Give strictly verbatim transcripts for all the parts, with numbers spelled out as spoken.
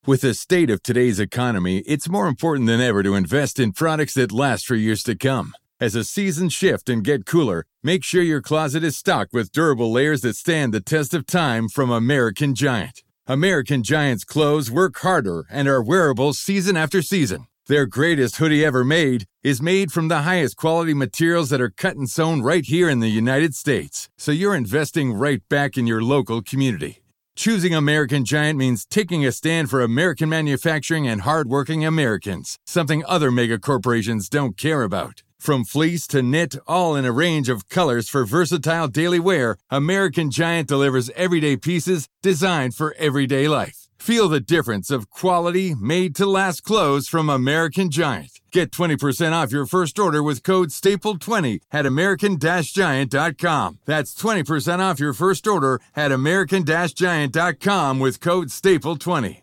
With the state of today's economy, it's more important than ever to invest in products that last for years to come. As the seasons shift and get cooler, make sure your closet is stocked with durable layers that stand the test of time from American Giant. American Giant's clothes work harder and are wearable season after season. Their greatest hoodie ever made is made from the highest quality materials that are cut and sewn right here in the United States. So you're investing right back in your local community. Choosing American Giant means taking a stand for American manufacturing and hardworking Americans, something other mega corporations don't care about. From fleece to knit, all in a range of colors for versatile daily wear, American Giant delivers everyday pieces designed for everyday life. Feel the difference of quality, made-to-last clothes from American Giant. Get twenty percent off your first order with code staple twenty at american giant dot com. That's twenty percent off your first order at american giant dot com with code staple twenty.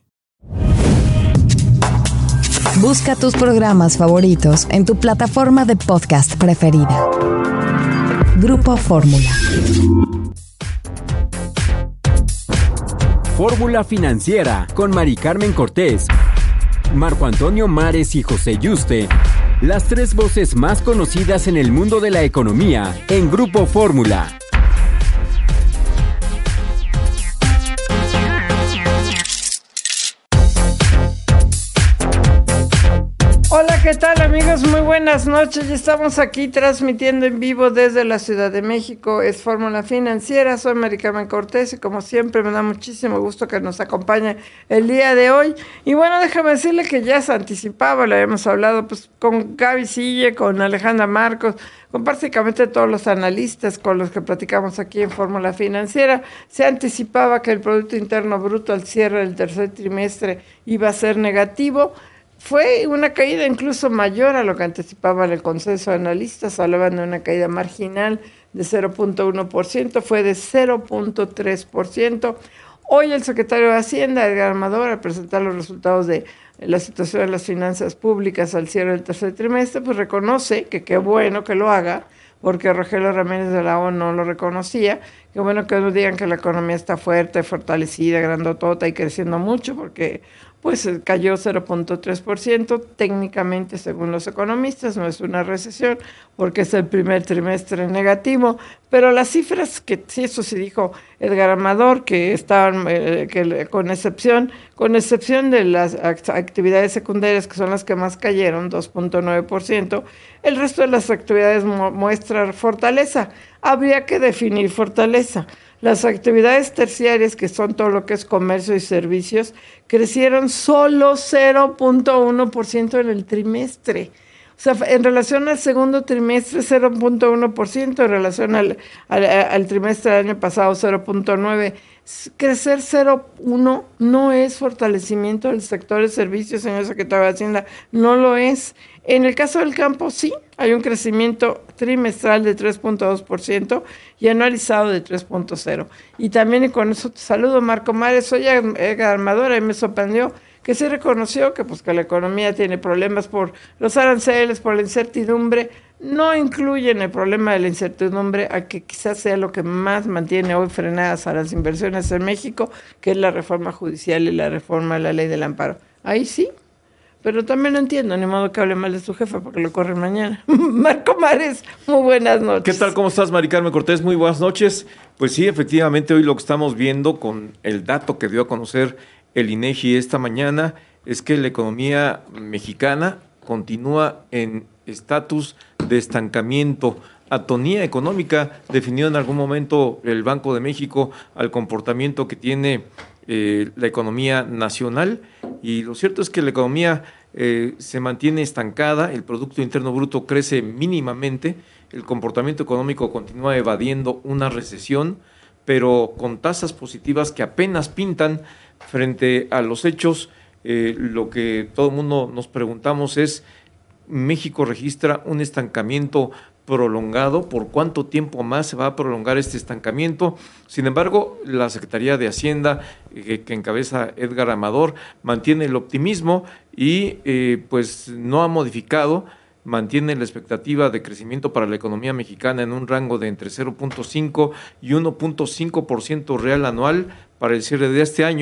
Busca tus programas favoritos en tu plataforma de podcast preferida. Grupo Fórmula. Fórmula Financiera con Mari Carmen Cortés, Marco Antonio Mares y José Yuste, las tres voces más conocidas en el mundo de la economía en Grupo Fórmula. Hola, ¿qué tal amigos? Muy buenas noches. Ya estamos aquí transmitiendo en vivo desde la Ciudad de México. Es Fórmula Financiera. Soy Mari Carmen Cortés y como siempre me da muchísimo gusto que nos acompañe el día de hoy. Y bueno, déjame decirle que ya se anticipaba, lo habíamos hablado pues con Gaby Sille, con Alejandra Marcos, con prácticamente todos los analistas con los que platicamos aquí en Fórmula Financiera. Se anticipaba que el Producto Interno Bruto al cierre del tercer trimestre iba a ser negativo. Fue una caída incluso mayor a lo que anticipaban el consenso de analistas. Hablaban de una caída marginal de cero punto uno por ciento, fue de cero punto tres por ciento. Hoy el secretario de Hacienda, Edgar Armador, al presentar los resultados de la situación de las finanzas públicas al cierre del tercer trimestre, pues reconoce que qué bueno que lo haga, porque Rogelio Ramírez de la O no lo reconocía. Qué bueno que nos digan que la economía está fuerte, fortalecida, grandotota y creciendo mucho, porque pues cayó cero punto tres por ciento, técnicamente según los economistas no es una recesión porque es el primer trimestre negativo, pero las cifras que sí, eso sí dijo Edgar Amador, que estaban, eh, que con excepción, con excepción de las actividades secundarias que son las que más cayeron, dos punto nueve por ciento, el resto de las actividades mu- muestran fortaleza. Habría que definir fortaleza. Las actividades terciarias, que son todo lo que es comercio y servicios, crecieron solo cero punto uno por ciento en el trimestre. O sea, en relación al segundo trimestre, cero punto uno por ciento, en relación al, al, al trimestre del año pasado, cero punto nueve por ciento. Crecer cero punto uno por ciento no es fortalecimiento del sector de servicios, señor secretario de Hacienda, no lo es. En el caso del campo, sí, hay un crecimiento trimestral de tres punto dos por ciento y anualizado de tres punto cero por ciento. Y también, y con eso te saludo, Marco Mares, soy armadora y me sorprendió que se reconoció que, pues, que la economía tiene problemas por los aranceles, por la incertidumbre. No incluyen el problema de la incertidumbre, a que quizás sea lo que más mantiene hoy frenadas a las inversiones en México, que es la reforma judicial y la reforma de la ley del amparo. Ahí sí, pero también no entiendo, ni modo que hable mal de su jefe porque lo corren mañana. Marco Mares, muy buenas noches. ¿Qué tal? ¿Cómo estás, Mari Carmen Cortés? Muy buenas noches. Pues sí, efectivamente, hoy lo que estamos viendo con el dato que dio a conocer el INEGI esta mañana es que la economía mexicana continúa en estatus de estancamiento, atonía económica, definió en algún momento el Banco de México al comportamiento que tiene eh, la economía nacional, y lo cierto es que la economía eh, se mantiene estancada, el Producto Interno Bruto crece mínimamente, el comportamiento económico continúa evadiendo una recesión, pero con tasas positivas que apenas pintan frente a los hechos. Eh, lo que todo el mundo nos preguntamos es, México registra un estancamiento prolongado. ¿Por cuánto tiempo más se va a prolongar este estancamiento? Sin embargo, la Secretaría de Hacienda, eh, que encabeza Edgar Amador, mantiene el optimismo y eh, pues no ha modificado, mantiene la expectativa de crecimiento para la economía mexicana en un rango de entre cero punto cinco y uno punto cinco por ciento real anual para el cierre de este año.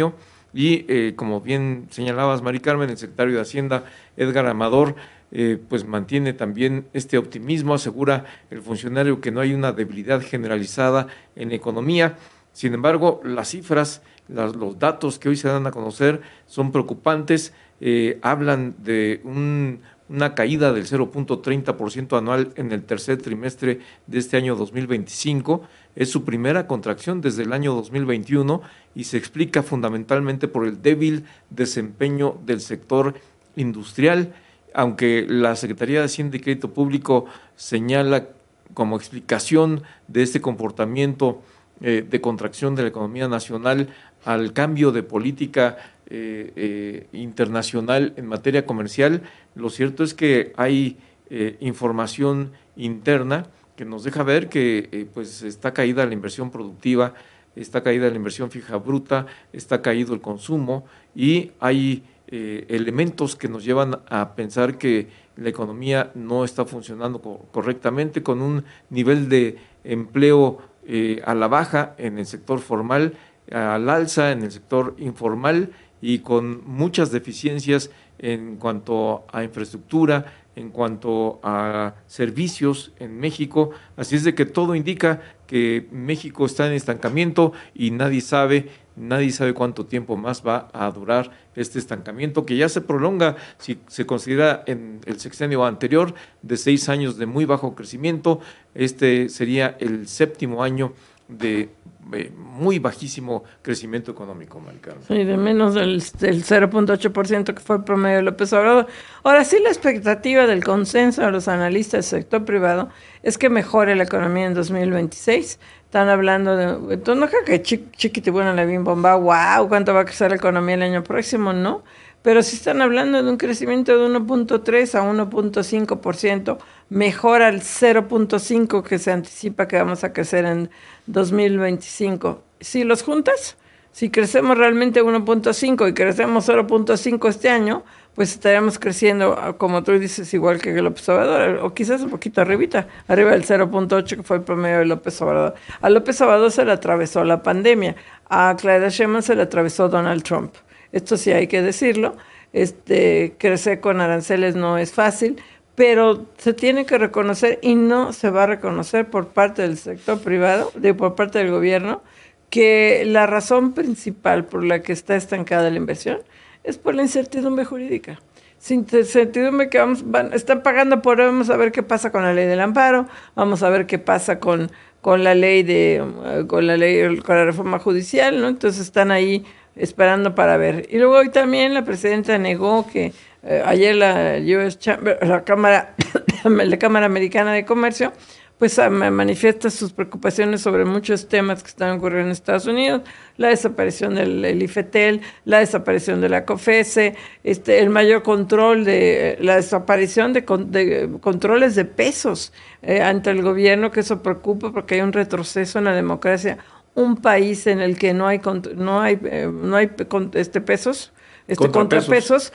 y eh, como bien señalabas, Mari Carmen, el secretario de Hacienda, Edgar Amador, eh, pues mantiene también este optimismo, asegura el funcionario que no hay una debilidad generalizada en la economía. Sin embargo, las cifras, las, los datos que hoy se dan a conocer son preocupantes, eh, hablan de un una caída del cero punto treinta por ciento anual en el tercer trimestre de este año dos mil veinticinco. Es su primera contracción desde el año dos mil veintiuno y se explica fundamentalmente por el débil desempeño del sector industrial, aunque la Secretaría de Hacienda y Crédito Público señala como explicación de este comportamiento eh, de contracción de la economía nacional al cambio de política Eh, eh, internacional en materia comercial. Lo cierto es que hay eh, información interna que nos deja ver que eh, pues está caída la inversión productiva, está caída la inversión fija bruta, está caído el consumo y hay eh, elementos que nos llevan a pensar que la economía no está funcionando co- correctamente, con un nivel de empleo eh, a la baja en el sector formal, al alza en el sector informal, y con muchas deficiencias en cuanto a infraestructura, en cuanto a servicios en México. Así es de que todo indica que México está en estancamiento y nadie sabe, nadie sabe cuánto tiempo más va a durar este estancamiento, que ya se prolonga, si se considera en el sexenio anterior, de seis años de muy bajo crecimiento. Este sería el séptimo año de eh, muy bajísimo crecimiento económico, Mari Carmen. Sí, de menos del, del cero punto ocho por ciento que fue el promedio de López Obrador. Ahora sí, la expectativa del consenso de los analistas del sector privado es que mejore la economía en dos mil veintiséis. Están hablando de, entonces no creo que chi, chiquitibuna la bien bomba, wow, ¿cuánto va a crecer la economía el año próximo? No, pero sí están hablando de un crecimiento de uno punto tres a uno punto cinco por ciento, mejora el cero punto cinco que se anticipa que vamos a crecer en dos mil veinticinco. Si los juntas, si crecemos realmente uno punto cinco y crecemos cero punto cinco este año, pues estaríamos creciendo, como tú dices, igual que el López Obrador, o quizás un poquito arribita, arriba del cero punto ocho que fue el promedio de López Obrador. A López Obrador se le atravesó la pandemia, a Claudia Sheinbaum se le atravesó Donald Trump. Esto sí hay que decirlo, este, crecer con aranceles no es fácil, pero se tiene que reconocer y no se va a reconocer por parte del sector privado, de, por parte del gobierno, que la razón principal por la que está estancada la inversión es por la incertidumbre jurídica. Sin certidumbre que vamos, van, están pagando por, vamos a ver qué pasa con la ley del amparo, vamos a ver qué pasa con, con la ley de, con la ley, con la reforma judicial, ¿no? Entonces están ahí esperando para ver. Y luego hoy también la presidenta negó que eh, ayer la U S Chamber, la Cámara, la Cámara Americana de Comercio, pues manifiesta sus preocupaciones sobre muchos temas que están ocurriendo en Estados Unidos, la desaparición del el IFETEL, la desaparición de la COFESE, este, el mayor control de, la desaparición de, de controles de pesos eh, ante el gobierno, que eso preocupa porque hay un retroceso en la democracia. Un país en el que no hay no hay eh, no hay este pesos, este contrapesos,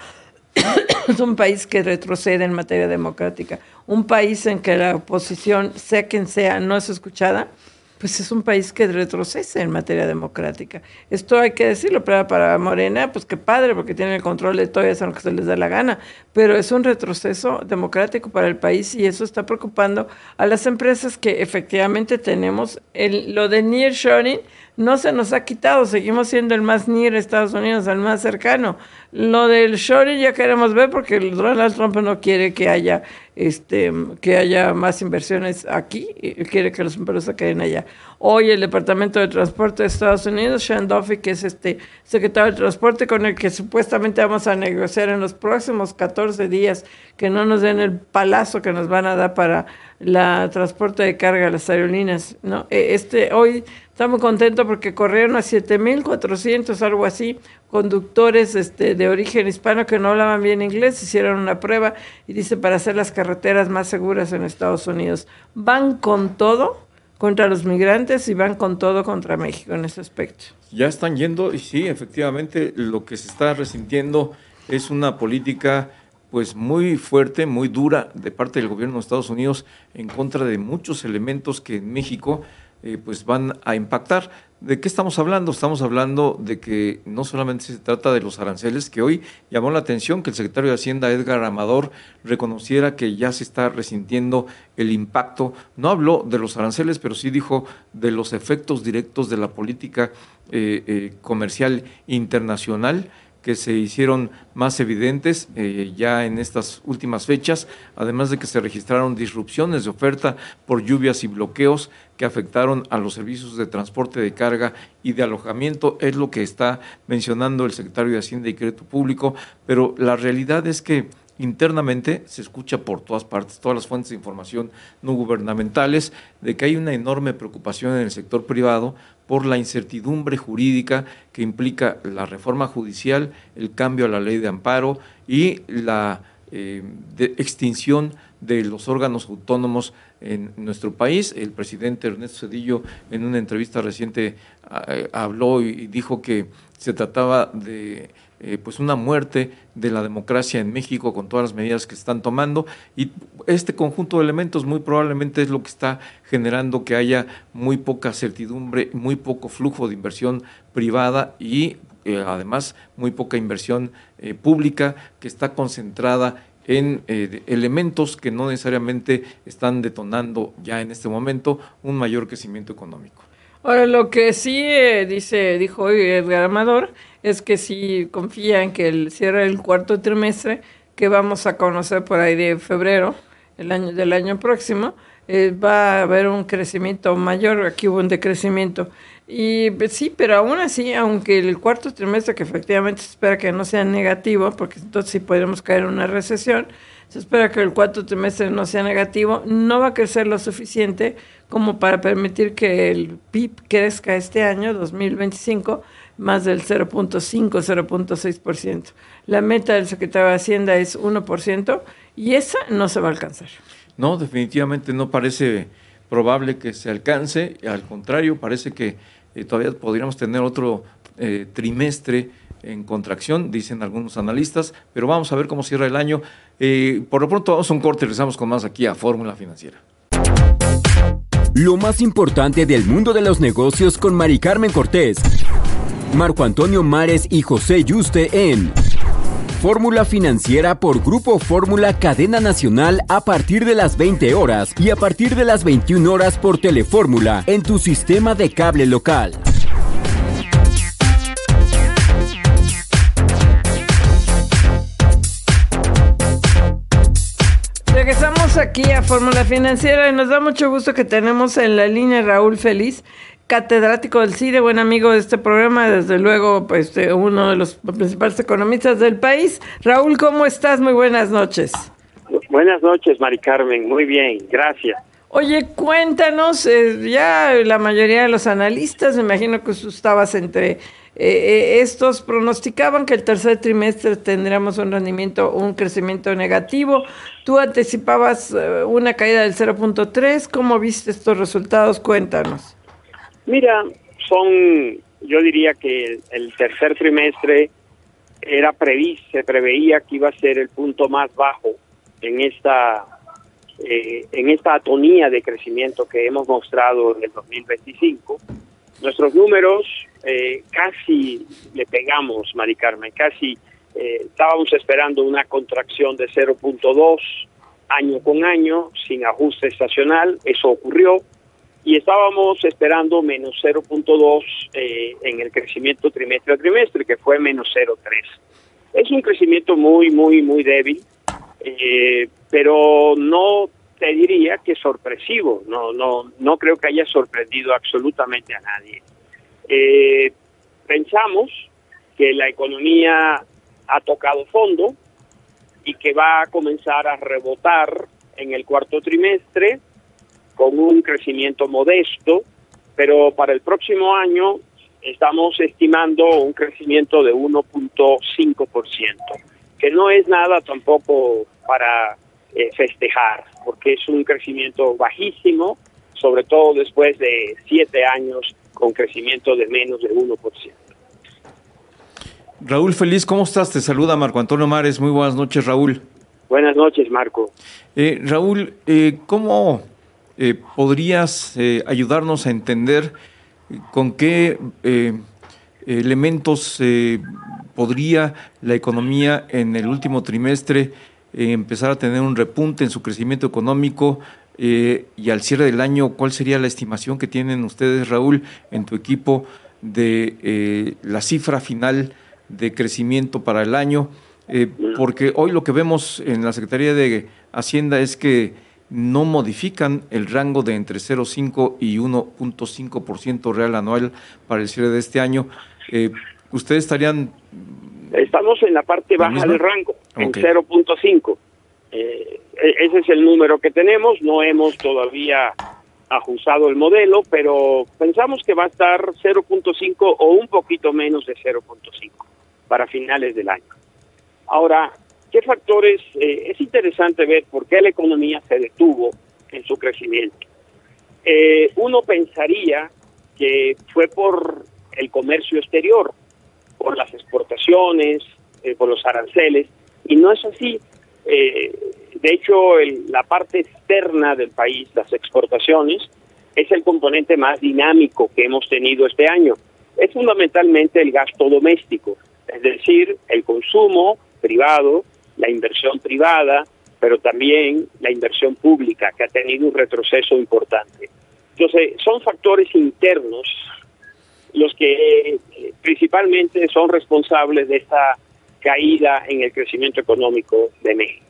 es un país que retrocede en materia democrática. Un país en que la oposición, sea quien sea, no es escuchada, pues es un país que retrocede en materia democrática. Esto hay que decirlo, pero para Morena, pues qué padre, porque tienen el control de todo y hacen lo que se les da la gana, pero es un retroceso democrático para el país y eso está preocupando a las empresas que efectivamente tenemos. El, lo de nearshoring no se nos ha quitado, seguimos siendo el más near Estados Unidos, el más cercano. Lo del shoring ya queremos ver porque Donald Trump no quiere que haya este que haya más inversiones aquí, quiere que los empresas se queden allá. Hoy el Departamento de Transporte de Estados Unidos, Sean Duffy, que es este secretario de Transporte con el que supuestamente vamos a negociar en los próximos catorce días, que no nos den el palazo que nos van a dar para la transporte de carga a las aerolíneas, ¿no? Este, hoy estamos contentos porque corrieron a siete mil cuatrocientos, algo así, conductores este, de origen hispano que no hablaban bien inglés, hicieron una prueba y dice para hacer las carreteras más seguras en Estados Unidos. Van con todo contra los migrantes y van con todo contra México en ese aspecto. Ya están yendo y sí, efectivamente, lo que se está resintiendo es una política pues muy fuerte, muy dura de parte del gobierno de Estados Unidos en contra de muchos elementos que en México eh, pues van a impactar. ¿De qué estamos hablando? Estamos hablando de que no solamente se trata de los aranceles, que hoy llamó la atención que el secretario de Hacienda, Edgar Amador, reconociera que ya se está resintiendo el impacto. No habló de los aranceles, pero sí dijo de los efectos directos de la política eh, eh, comercial internacional, que se hicieron más evidentes eh, ya en estas últimas fechas, además de que se registraron disrupciones de oferta por lluvias y bloqueos que afectaron a los servicios de transporte de carga y de alojamiento. Es lo que está mencionando el secretario de Hacienda y Crédito Público, pero la realidad es que internamente se escucha por todas partes, todas las fuentes de información no gubernamentales, de que hay una enorme preocupación en el sector privado por la incertidumbre jurídica que implica la reforma judicial, el cambio a la ley de amparo y la eh, de extinción de los órganos autónomos en nuestro país. El presidente Ernesto Zedillo, en una entrevista reciente, eh, habló y dijo que se trataba de eh, pues una muerte de la democracia en México con todas las medidas que están tomando, y este conjunto de elementos muy probablemente es lo que está generando que haya muy poca certidumbre, muy poco flujo de inversión privada y eh, además muy poca inversión eh, pública que está concentrada en eh, elementos que no necesariamente están detonando ya en este momento un mayor crecimiento económico. Ahora, lo que sí eh, dice, dijo hoy Edgar Amador, es que sí confía en que el cierre del cuarto trimestre, que vamos a conocer por ahí de febrero el año del año próximo, eh, va a haber un crecimiento mayor. Aquí hubo un decrecimiento. Y sí, pero aún así, aunque el cuarto trimestre, que efectivamente se espera que no sea negativo, porque entonces sí podremos caer en una recesión, se espera que el cuarto trimestre no sea negativo, no va a crecer lo suficiente como para permitir que el P I B crezca este año, dos mil veinticinco, más del cero punto cinco, cero punto seis por ciento. La meta del secretario de Hacienda es uno por ciento y esa no se va a alcanzar. No, definitivamente no parece probable que se alcance, al contrario, parece que eh, todavía podríamos tener otro eh, trimestre en contracción, dicen algunos analistas, pero vamos a ver cómo cierra el año. Eh, por lo pronto vamos a un corte y regresamos con más aquí a Fórmula Financiera. Lo más importante del mundo de los negocios con Mari Carmen Cortés, Marco Antonio Mares y José Yuste en Fórmula Financiera por Grupo Fórmula Cadena Nacional a partir de las veinte horas y a partir de las veintiuna horas por Telefórmula en tu sistema de cable local. Regresamos aquí a Fórmula Financiera y nos da mucho gusto que tenemos en la línea Raúl Feliz, catedrático del C I D E, buen amigo de este programa, desde luego pues uno de los principales economistas del país. Raúl, ¿cómo estás? Muy buenas noches. Buenas noches, Mari Carmen, muy bien, gracias. Oye, cuéntanos, eh, ya la mayoría de los analistas, me imagino que tú estabas entre eh, estos, pronosticaban que el tercer trimestre tendríamos un rendimiento, un crecimiento negativo. Tú anticipabas eh, una caída del cero punto tres. ¿Cómo viste estos resultados? Cuéntanos. Mira, son, yo diría que el, el tercer trimestre era previsto, se preveía que iba a ser el punto más bajo en esta eh, en esta atonía de crecimiento que hemos mostrado en el dos mil veinticinco. Nuestros números eh, casi le pegamos, Mari Carmen, casi eh, estábamos esperando una contracción de cero punto dos año con año, sin ajuste estacional, eso ocurrió, y estábamos esperando menos cero punto dos eh, en el crecimiento trimestre a trimestre, que fue menos cero punto tres. Es un crecimiento muy, muy, muy débil, eh, pero no te diría que sorpresivo, no, no, no creo que haya sorprendido absolutamente a nadie. Eh, pensamos que la economía ha tocado fondo y que va a comenzar a rebotar en el cuarto trimestre con un crecimiento modesto, pero para el próximo año estamos estimando un crecimiento de uno punto cinco por ciento, que no es nada tampoco para eh, festejar, porque es un crecimiento bajísimo, sobre todo después de siete años con crecimiento de menos de uno por ciento. Raúl Feliz, ¿cómo estás? Te saluda Marco Antonio Mares. Muy buenas noches, Raúl. Buenas noches, Marco. Eh, Raúl, eh, ¿cómo Eh, ¿Podrías eh, ayudarnos a entender con qué eh, elementos eh, podría la economía en el último trimestre eh, empezar a tener un repunte en su crecimiento económico? Eh, y al cierre del año, ¿cuál sería la estimación que tienen ustedes, Raúl, en tu equipo de eh, la cifra final de crecimiento para el año? Eh, porque hoy lo que vemos en la Secretaría de Hacienda es que no modifican el rango de entre cero punto cinco y uno punto cinco por ciento real anual para el cierre de este año. Eh, ¿Ustedes estarían...? Estamos en la parte baja del rango, en okay. cero punto cinco. Eh, ese es el número que tenemos, no hemos todavía ajustado el modelo, pero pensamos que va a estar cero punto cinco o un poquito menos de cero punto cinco para finales del año. Ahora, ¿qué factores? Eh, es interesante ver por qué la economía se detuvo en su crecimiento. Eh, uno pensaría que fue por el comercio exterior, por las exportaciones, eh, por los aranceles, y no es así. Eh, de hecho, el, la parte externa del país, las exportaciones, es el componente más dinámico que hemos tenido este año. Es fundamentalmente el gasto doméstico, es decir, el consumo privado, la inversión privada, pero también la inversión pública, que ha tenido un retroceso importante. Entonces, son factores internos los que eh, principalmente son responsables de esta caída en el crecimiento económico de México.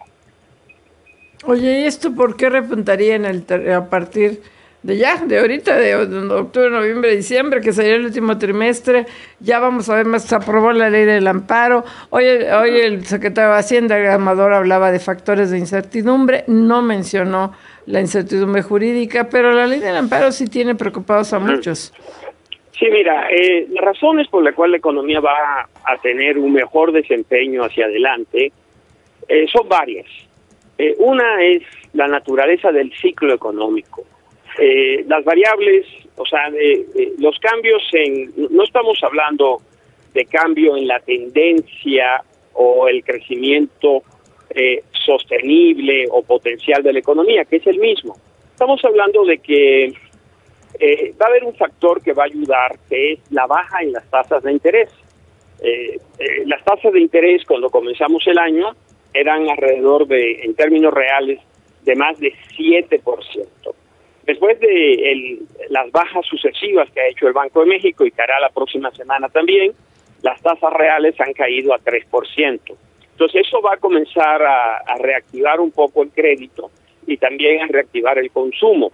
Oye, ¿y esto por qué repuntaría en el a partir de ya, de ahorita, de octubre, noviembre, diciembre, que sería el último trimestre? Ya vamos a ver más, se aprobó la ley del amparo. Hoy, hoy el secretario de Hacienda, Amador, hablaba de factores de incertidumbre, no mencionó la incertidumbre jurídica, pero la ley del amparo sí tiene preocupados a muchos. Sí, mira, eh, las razones por las cuales la economía va a tener un mejor desempeño hacia adelante eh, son varias. Eh, una es la naturaleza del ciclo económico. Eh, las variables, o sea, eh, eh, los cambios en... No estamos hablando de cambio en la tendencia o el crecimiento eh, sostenible o potencial de la economía, que es el mismo. Estamos hablando de que eh, va a haber un factor que va a ayudar, que es la baja en las tasas de interés. Eh, eh, las tasas de interés, cuando comenzamos el año, eran alrededor de, en términos reales, de más de siete por ciento. Después de el, las bajas sucesivas que ha hecho el Banco de México y que hará la próxima semana también, las tasas reales han caído a tres por ciento. Entonces eso va a comenzar a, a reactivar un poco el crédito y también a reactivar el consumo.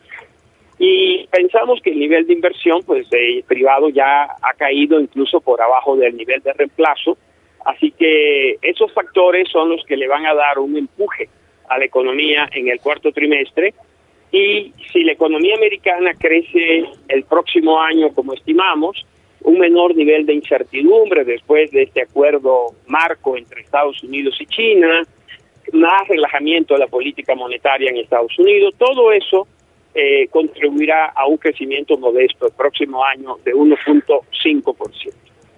Y pensamos que el nivel de inversión, pues, de privado ya ha caído incluso por abajo del nivel de reemplazo. Así que esos factores son los que le van a dar un empuje a la economía en el cuarto trimestre. Y si la economía americana crece el próximo año, como estimamos, un menor nivel de incertidumbre después de este acuerdo marco entre Estados Unidos y China, más relajamiento de la política monetaria en Estados Unidos, todo eso eh, contribuirá a un crecimiento modesto el próximo año de uno punto cinco por ciento.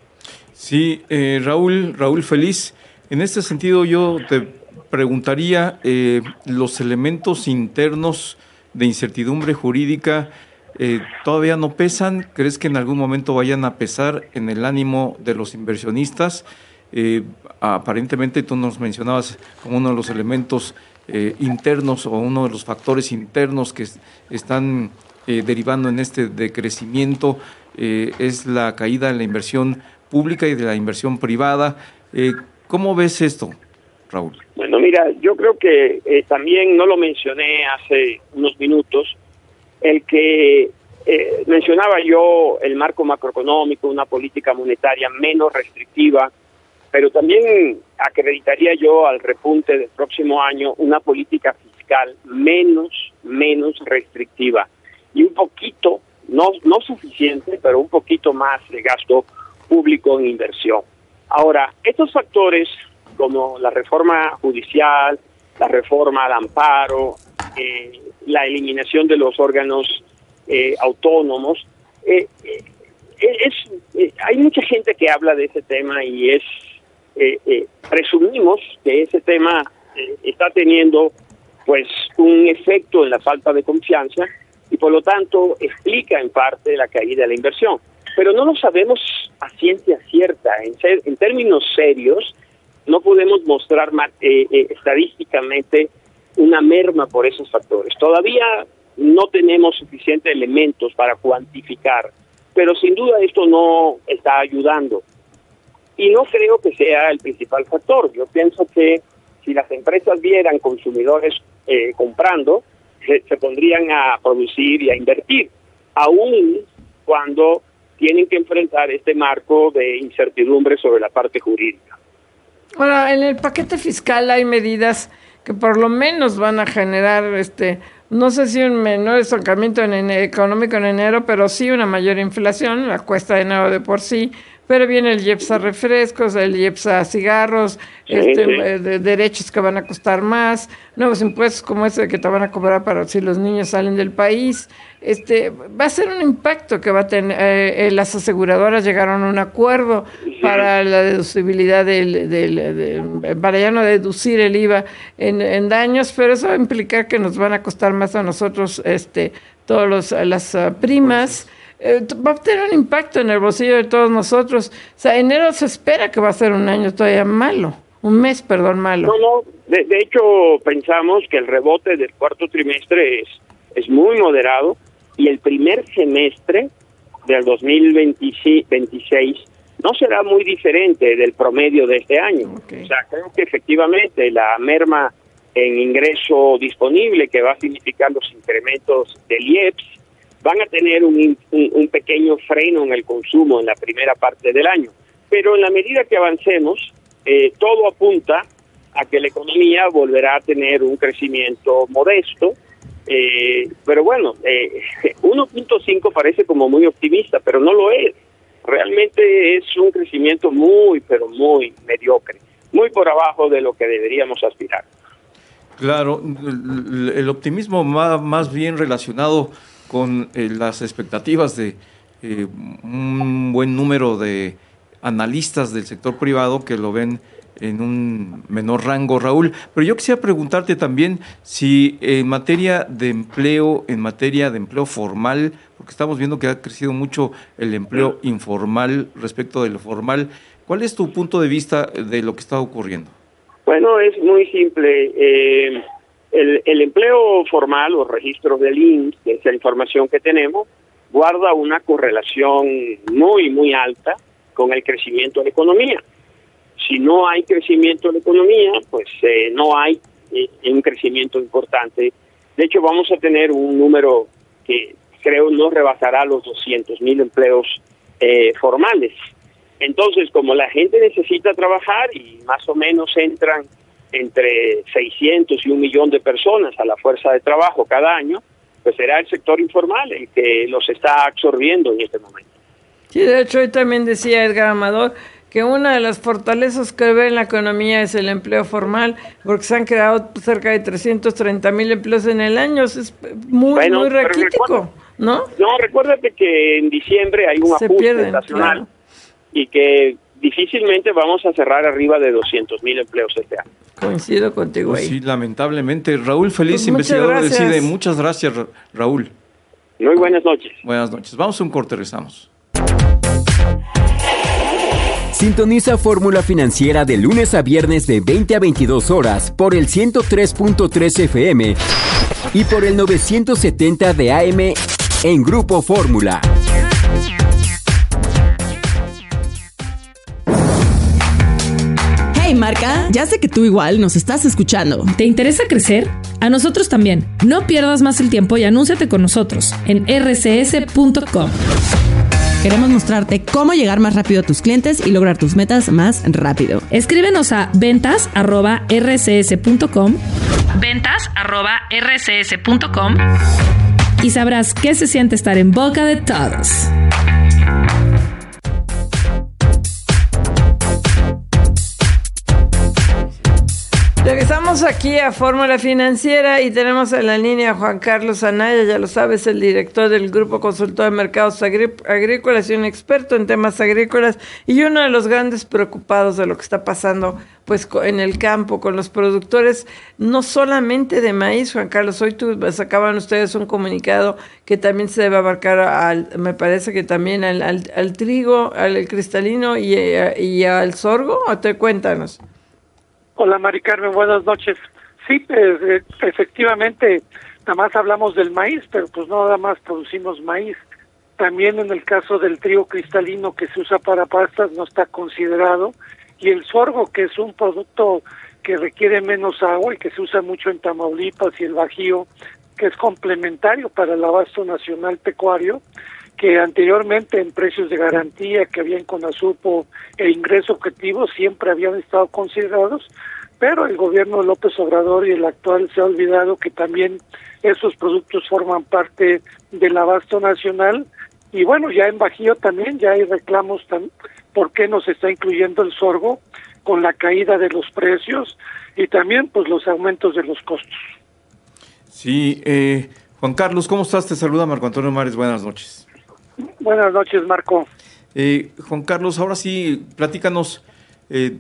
Sí, eh, Raúl, Raúl Feliz, en este sentido yo te preguntaría eh, los elementos internos de incertidumbre jurídica eh, ¿todavía no pesan? ¿Crees que en algún momento vayan a pesar en el ánimo de los inversionistas? Eh, aparentemente tú nos mencionabas como uno de los elementos eh, internos o uno de los factores internos que están eh, derivando en este decrecimiento eh, es la caída en la inversión pública y de la inversión privada. Eh, ¿Cómo ves esto, Raúl? Bueno, mira, yo creo que eh, también no lo mencioné hace unos minutos, el que eh, mencionaba yo el marco macroeconómico, una política monetaria menos restrictiva, pero también acreditaría yo al repunte del próximo año una política fiscal menos, menos restrictiva y un poquito, no, no suficiente, pero un poquito más de gasto público en inversión. Ahora, estos factores como la reforma judicial, la reforma al amparo, eh, la eliminación de los órganos eh, autónomos, eh, eh, es, eh, hay mucha gente que habla de ese tema y es eh, eh, presumimos que ese tema eh, está teniendo pues un efecto en la falta de confianza y por lo tanto explica en parte la caída de la inversión. Pero no lo sabemos a ciencia cierta. En, ser, en términos serios, no podemos mostrar eh, eh, estadísticamente una merma por esos factores. Todavía no tenemos suficientes elementos para cuantificar, pero sin duda esto no está ayudando. Y no creo que sea el principal factor. Yo pienso que si las empresas vieran consumidores eh, comprando, se, se pondrían a producir y a invertir, aún cuando tienen que enfrentar este marco de incertidumbre sobre la parte jurídica. Ahora, en el paquete fiscal hay medidas que por lo menos van a generar, este, no sé si un menor estancamiento en en económico en enero, pero sí una mayor inflación, la cuesta de enero de por sí, pero viene el I E P S a refrescos, el I E P S a cigarros, Sí, este, sí. eh, de derechos que van a costar más, nuevos impuestos como ese que te van a cobrar para si los niños salen del país. Este, va a ser un impacto que va a tener, eh, eh, las aseguradoras llegaron a un acuerdo para la deducibilidad del, del, del- para ya no deducir el I V A en, en daños, pero eso va a implicar que nos van a costar más a nosotros, este, todos los, las uh, primas. Eh, va a tener un impacto en el bolsillo de todos nosotros. O sea, enero se espera que va a ser un año todavía malo, un mes, perdón, malo. No, no, de, de hecho pensamos que el rebote del cuarto trimestre es, es muy moderado y el primer semestre del dos mil veintiséis no será muy diferente del promedio de este año. Okay. O sea, creo que efectivamente la merma en ingreso disponible que va a significar los incrementos del I E P S van a tener un, un, un pequeño freno en el consumo en la primera parte del año. Pero en la medida que avancemos, eh, todo apunta a que la economía volverá a tener un crecimiento modesto. Eh, pero bueno, eh, uno punto cinco parece como muy optimista, pero no lo es. Realmente es un crecimiento muy, pero muy mediocre, muy por abajo de lo que deberíamos aspirar. Claro, el, el optimismo más, más bien relacionado con eh, las expectativas de eh, un buen número de analistas del sector privado que lo ven en un menor rango, Raúl. Pero yo quisiera preguntarte también si en materia de empleo, en materia de empleo formal, porque estamos viendo que ha crecido mucho el empleo informal respecto de lo formal, ¿cuál es tu punto de vista de lo que está ocurriendo? Bueno, es muy simple. Eh, el, el empleo formal, los registros del I N S, que es la información que tenemos, guarda una correlación muy, muy alta con el crecimiento de la economía. Si no hay crecimiento de la economía, pues eh, no hay eh, un crecimiento importante. De hecho, vamos a tener un número que creo no rebasará los doscientos mil empleos eh, formales. Entonces, como la gente necesita trabajar y más o menos entran entre seiscientos y un millón de personas a la fuerza de trabajo cada año, pues será el sector informal el que los está absorbiendo en este momento. Sí, de hecho, hoy también decía Edgar Amador que una de las fortalezas que ve en la economía es el empleo formal, porque se han creado cerca de trescientos treinta mil empleos en el año. Eso es muy, Bueno, muy pero raquítico, recuerda- ¿no? No, recuérdate que en diciembre hay un Se ajuste pierden, estacional claro. y que difícilmente vamos a cerrar arriba de doscientos mil empleos este año. Coincido contigo Pues ahí. sí, lamentablemente. Raúl Feliz, Pues muchas investigador de gracias. CIDE. Muchas gracias, Ra- Raúl. Muy buenas noches. Buenas noches. Vamos a un corte, rezamos. Sintoniza Fórmula Financiera de lunes a viernes de veinte a veintidós horas por el ciento tres punto tres F M y por el novecientos setenta de A M en Grupo Fórmula. Hey marca, ya sé que tú igual nos estás escuchando. ¿Te interesa crecer? A nosotros también. No pierdas más el tiempo y anúnciate con nosotros en r c s punto com. Queremos mostrarte cómo llegar más rápido a tus clientes y lograr tus metas más rápido. Escríbenos a ventas arroba r c s punto com, ventas arroba r c s punto com y sabrás qué se siente estar en boca de todos. De Regresamos aquí a Fórmula Financiera y tenemos en la línea a Juan Carlos Anaya, ya lo sabes, el director del Grupo Consultor de Mercados Agrí- Agrícolas y un experto en temas agrícolas y uno de los grandes preocupados de lo que está pasando pues en el campo con los productores, no solamente de maíz. Juan Carlos, hoy tú, sacaban ustedes un comunicado que también se debe abarcar, al, me parece que también al, al, al trigo, al cristalino y, y al sorgo. ¿O te cuéntanos? Hola Mari Carmen, buenas noches. Sí, eh, efectivamente, nada más hablamos del maíz, pero pues no nada más producimos maíz. También en el caso del trigo cristalino que se usa para pastas no está considerado, y el sorgo, que es un producto que requiere menos agua y que se usa mucho en Tamaulipas y el Bajío, que es complementario para el abasto nacional pecuario, que anteriormente en precios de garantía que había en Conasupo e ingreso objetivo siempre habían estado considerados, pero el gobierno de López Obrador y el actual se ha olvidado que también esos productos forman parte del abasto nacional. Y bueno, ya en Bajío también ya hay reclamos tan, por qué no se está incluyendo el sorgo con la caída de los precios y también pues los aumentos de los costos. Sí, eh, Juan Carlos, ¿cómo estás? Te saluda Marco Antonio Mares, buenas noches. Buenas noches, Marco. Eh, Juan Carlos, ahora sí, platícanos eh,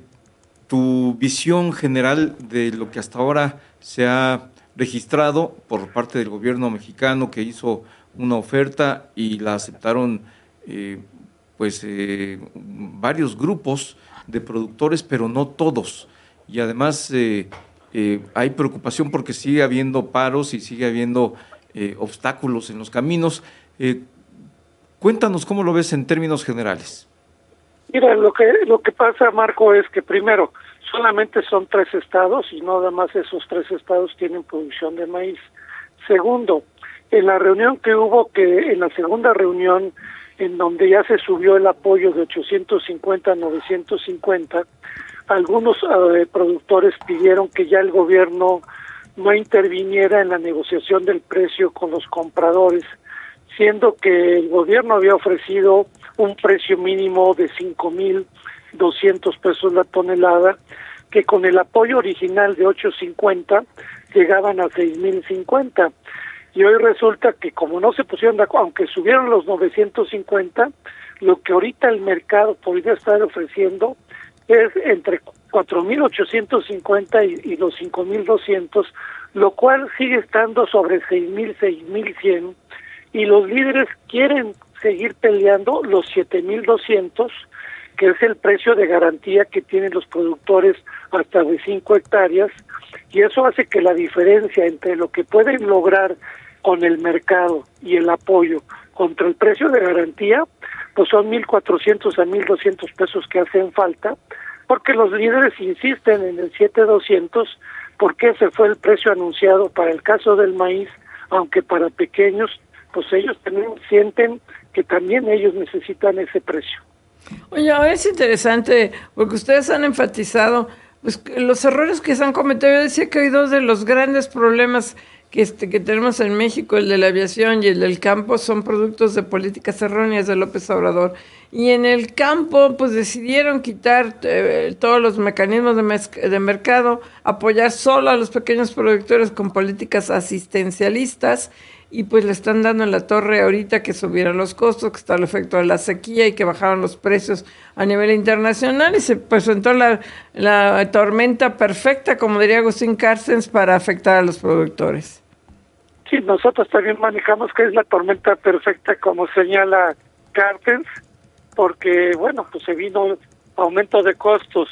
tu visión general de lo que hasta ahora se ha registrado por parte del gobierno mexicano, que hizo una oferta y la aceptaron eh, pues eh, varios grupos de productores, pero no todos. Y además eh, eh, hay preocupación porque sigue habiendo paros y sigue habiendo eh, obstáculos en los caminos. Eh, Cuéntanos cómo lo ves en términos generales. Mira, lo que lo que pasa, Marco, es que primero, solamente son tres estados y nada más esos tres estados tienen producción de maíz. Segundo, en la reunión que hubo, que en la segunda reunión, en donde ya se subió el apoyo de ochocientos cincuenta a novecientos cincuenta, algunos eh, productores pidieron que ya el gobierno no interviniera en la negociación del precio con los compradores, siendo que el gobierno había ofrecido un precio mínimo de cinco mil doscientos pesos la tonelada, que con el apoyo original de ocho cincuenta llegaban a seis mil cincuenta. Y hoy resulta que como no se pusieron de acuerdo, aunque subieron los novecientos cincuenta, lo que ahorita el mercado podría estar ofreciendo es entre cuatro mil ochocientos cincuenta y, y los cinco mil doscientos, lo cual sigue estando sobre seis mil, seis mil cien, y los líderes quieren seguir peleando los siete mil doscientos, que es el precio de garantía que tienen los productores hasta de cinco hectáreas, y eso hace que la diferencia entre lo que pueden lograr con el mercado y el apoyo contra el precio de garantía, pues son mil cuatrocientos a mil doscientos pesos que hacen falta, porque los líderes insisten en el siete mil doscientos, porque ese fue el precio anunciado para el caso del maíz, aunque para pequeños, pues ellos también sienten que también ellos necesitan ese precio. Oye, es interesante porque ustedes han enfatizado pues los errores que se han cometido. Yo decía que hay dos de los grandes problemas que, este, que tenemos en México, el de la aviación y el del campo, son productos de políticas erróneas de López Obrador. Y en el campo, pues decidieron quitar eh, todos los mecanismos de, mez- de mercado, apoyar solo a los pequeños productores con políticas asistencialistas, y pues le están dando en la torre ahorita que subieron los costos, que está el efecto de la sequía y que bajaron los precios a nivel internacional, y se presentó la, la tormenta perfecta, como diría Agustín Carstens, para afectar a los productores. Sí, nosotros también manejamos que es la tormenta perfecta, como señala Carstens, porque, bueno, pues se vino aumento de costos,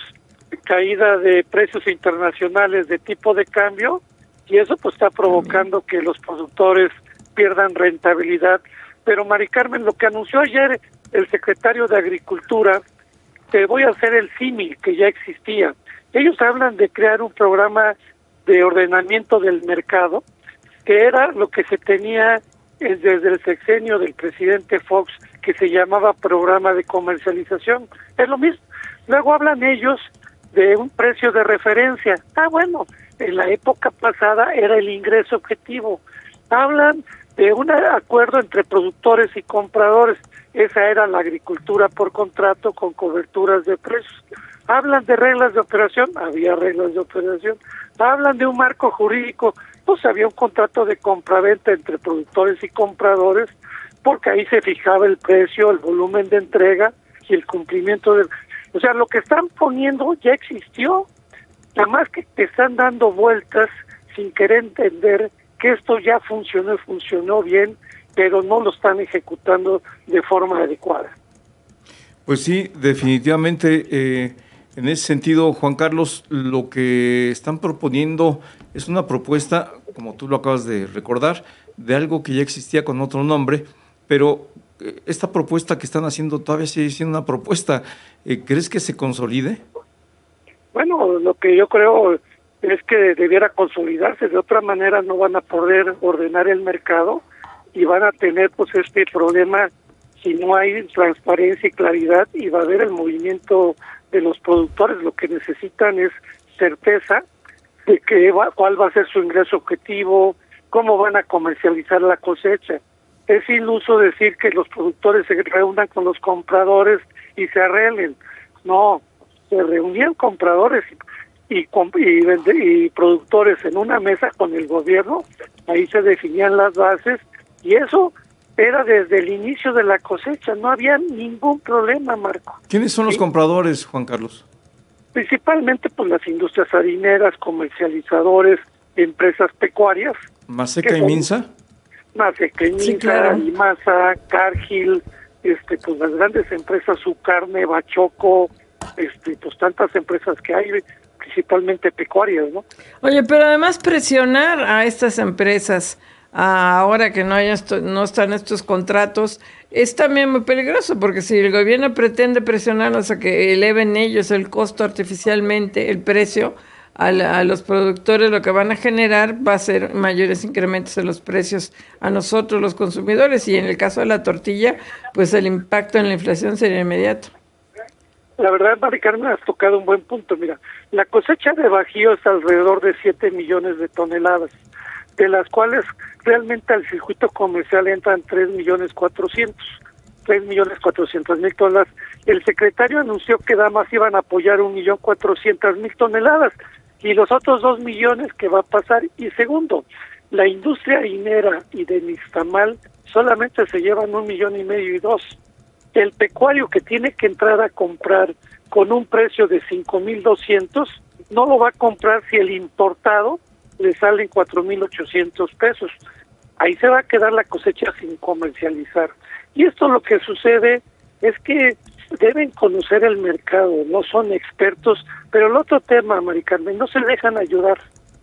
caída de precios internacionales de tipo de cambio, y eso pues está provocando que los productores pierdan rentabilidad. Pero Mari Carmen, lo que anunció ayer el secretario de Agricultura, te voy a hacer el símil que ya existía. Ellos hablan de crear un programa de ordenamiento del mercado, que era lo que se tenía desde el sexenio del presidente Fox, que se llamaba programa de comercialización. Es lo mismo. Luego hablan ellos de un precio de referencia. Ah, bueno, en la época pasada era el ingreso objetivo. Hablan de un acuerdo entre productores y compradores. Esa era la agricultura por contrato con coberturas de precios. Hablan de reglas de operación, había reglas de operación. Hablan de un marco jurídico, pues había un contrato de compraventa entre productores y compradores, porque ahí se fijaba el precio, el volumen de entrega y el cumplimiento del... O sea, lo que están poniendo ya existió, nada más que te están dando vueltas sin querer entender que esto ya funcionó y funcionó bien, pero no lo están ejecutando de forma adecuada. Pues sí, definitivamente, eh, en ese sentido, Juan Carlos, lo que están proponiendo es una propuesta, como tú lo acabas de recordar, de algo que ya existía con otro nombre, pero esta propuesta que están haciendo todavía sigue siendo una propuesta. Eh, ¿Crees que se consolide? Bueno, lo que yo creo es que debiera consolidarse, de otra manera no van a poder ordenar el mercado y van a tener pues este problema si no hay transparencia y claridad, y va a haber el movimiento de los productores. Lo que necesitan es certeza de que va, cuál va a ser su ingreso objetivo, cómo van a comercializar la cosecha. Es iluso decir que los productores se reúnan con los compradores y se arreglen. No, se reunían compradores y, y, y, y productores en una mesa con el gobierno, ahí se definían las bases, y eso era desde el inicio de la cosecha, no había ningún problema, Marco. ¿Quiénes son los ¿Sí? compradores, Juan Carlos? Principalmente pues las industrias harineras, comercializadores, empresas pecuarias. ¿Maseca y Minsa? Maseca y Minsa, sí, claro. Imasa, Cargill, este, pues las grandes empresas, Su Carne, Bachoco, este, pues tantas empresas que hay, principalmente pecuarias, ¿no? Oye, pero además presionar a estas empresas, ahora que no hay esto, no están estos contratos, es también muy peligroso, porque si el gobierno pretende presionarlos a que eleven ellos el costo artificialmente, el precio a, la, a los productores, lo que van a generar va a ser mayores incrementos en los precios a nosotros los consumidores, y en el caso de la tortilla, pues el impacto en la inflación sería inmediato. La verdad, Mari Carmen, has tocado un buen punto. Mira, la cosecha de Bajío es alrededor de siete millones de toneladas, de las cuales realmente al circuito comercial entran tres millones cuatrocientos, tres millones cuatrocientos mil toneladas. El secretario anunció que damas iban a apoyar un millón cuatrocientas mil toneladas, y los otros dos millones que va a pasar. Y segundo, la industria harinera y de nixtamal solamente se llevan un millón y medio y dos. El pecuario que tiene que entrar a comprar con un precio de cinco mil doscientos, no lo va a comprar si el importado le salen cuatro mil ochocientos pesos. Ahí se va a quedar la cosecha sin comercializar. Y esto lo que sucede es que deben conocer el mercado, no son expertos, pero el otro tema, Mari Carmen, no se dejan ayudar.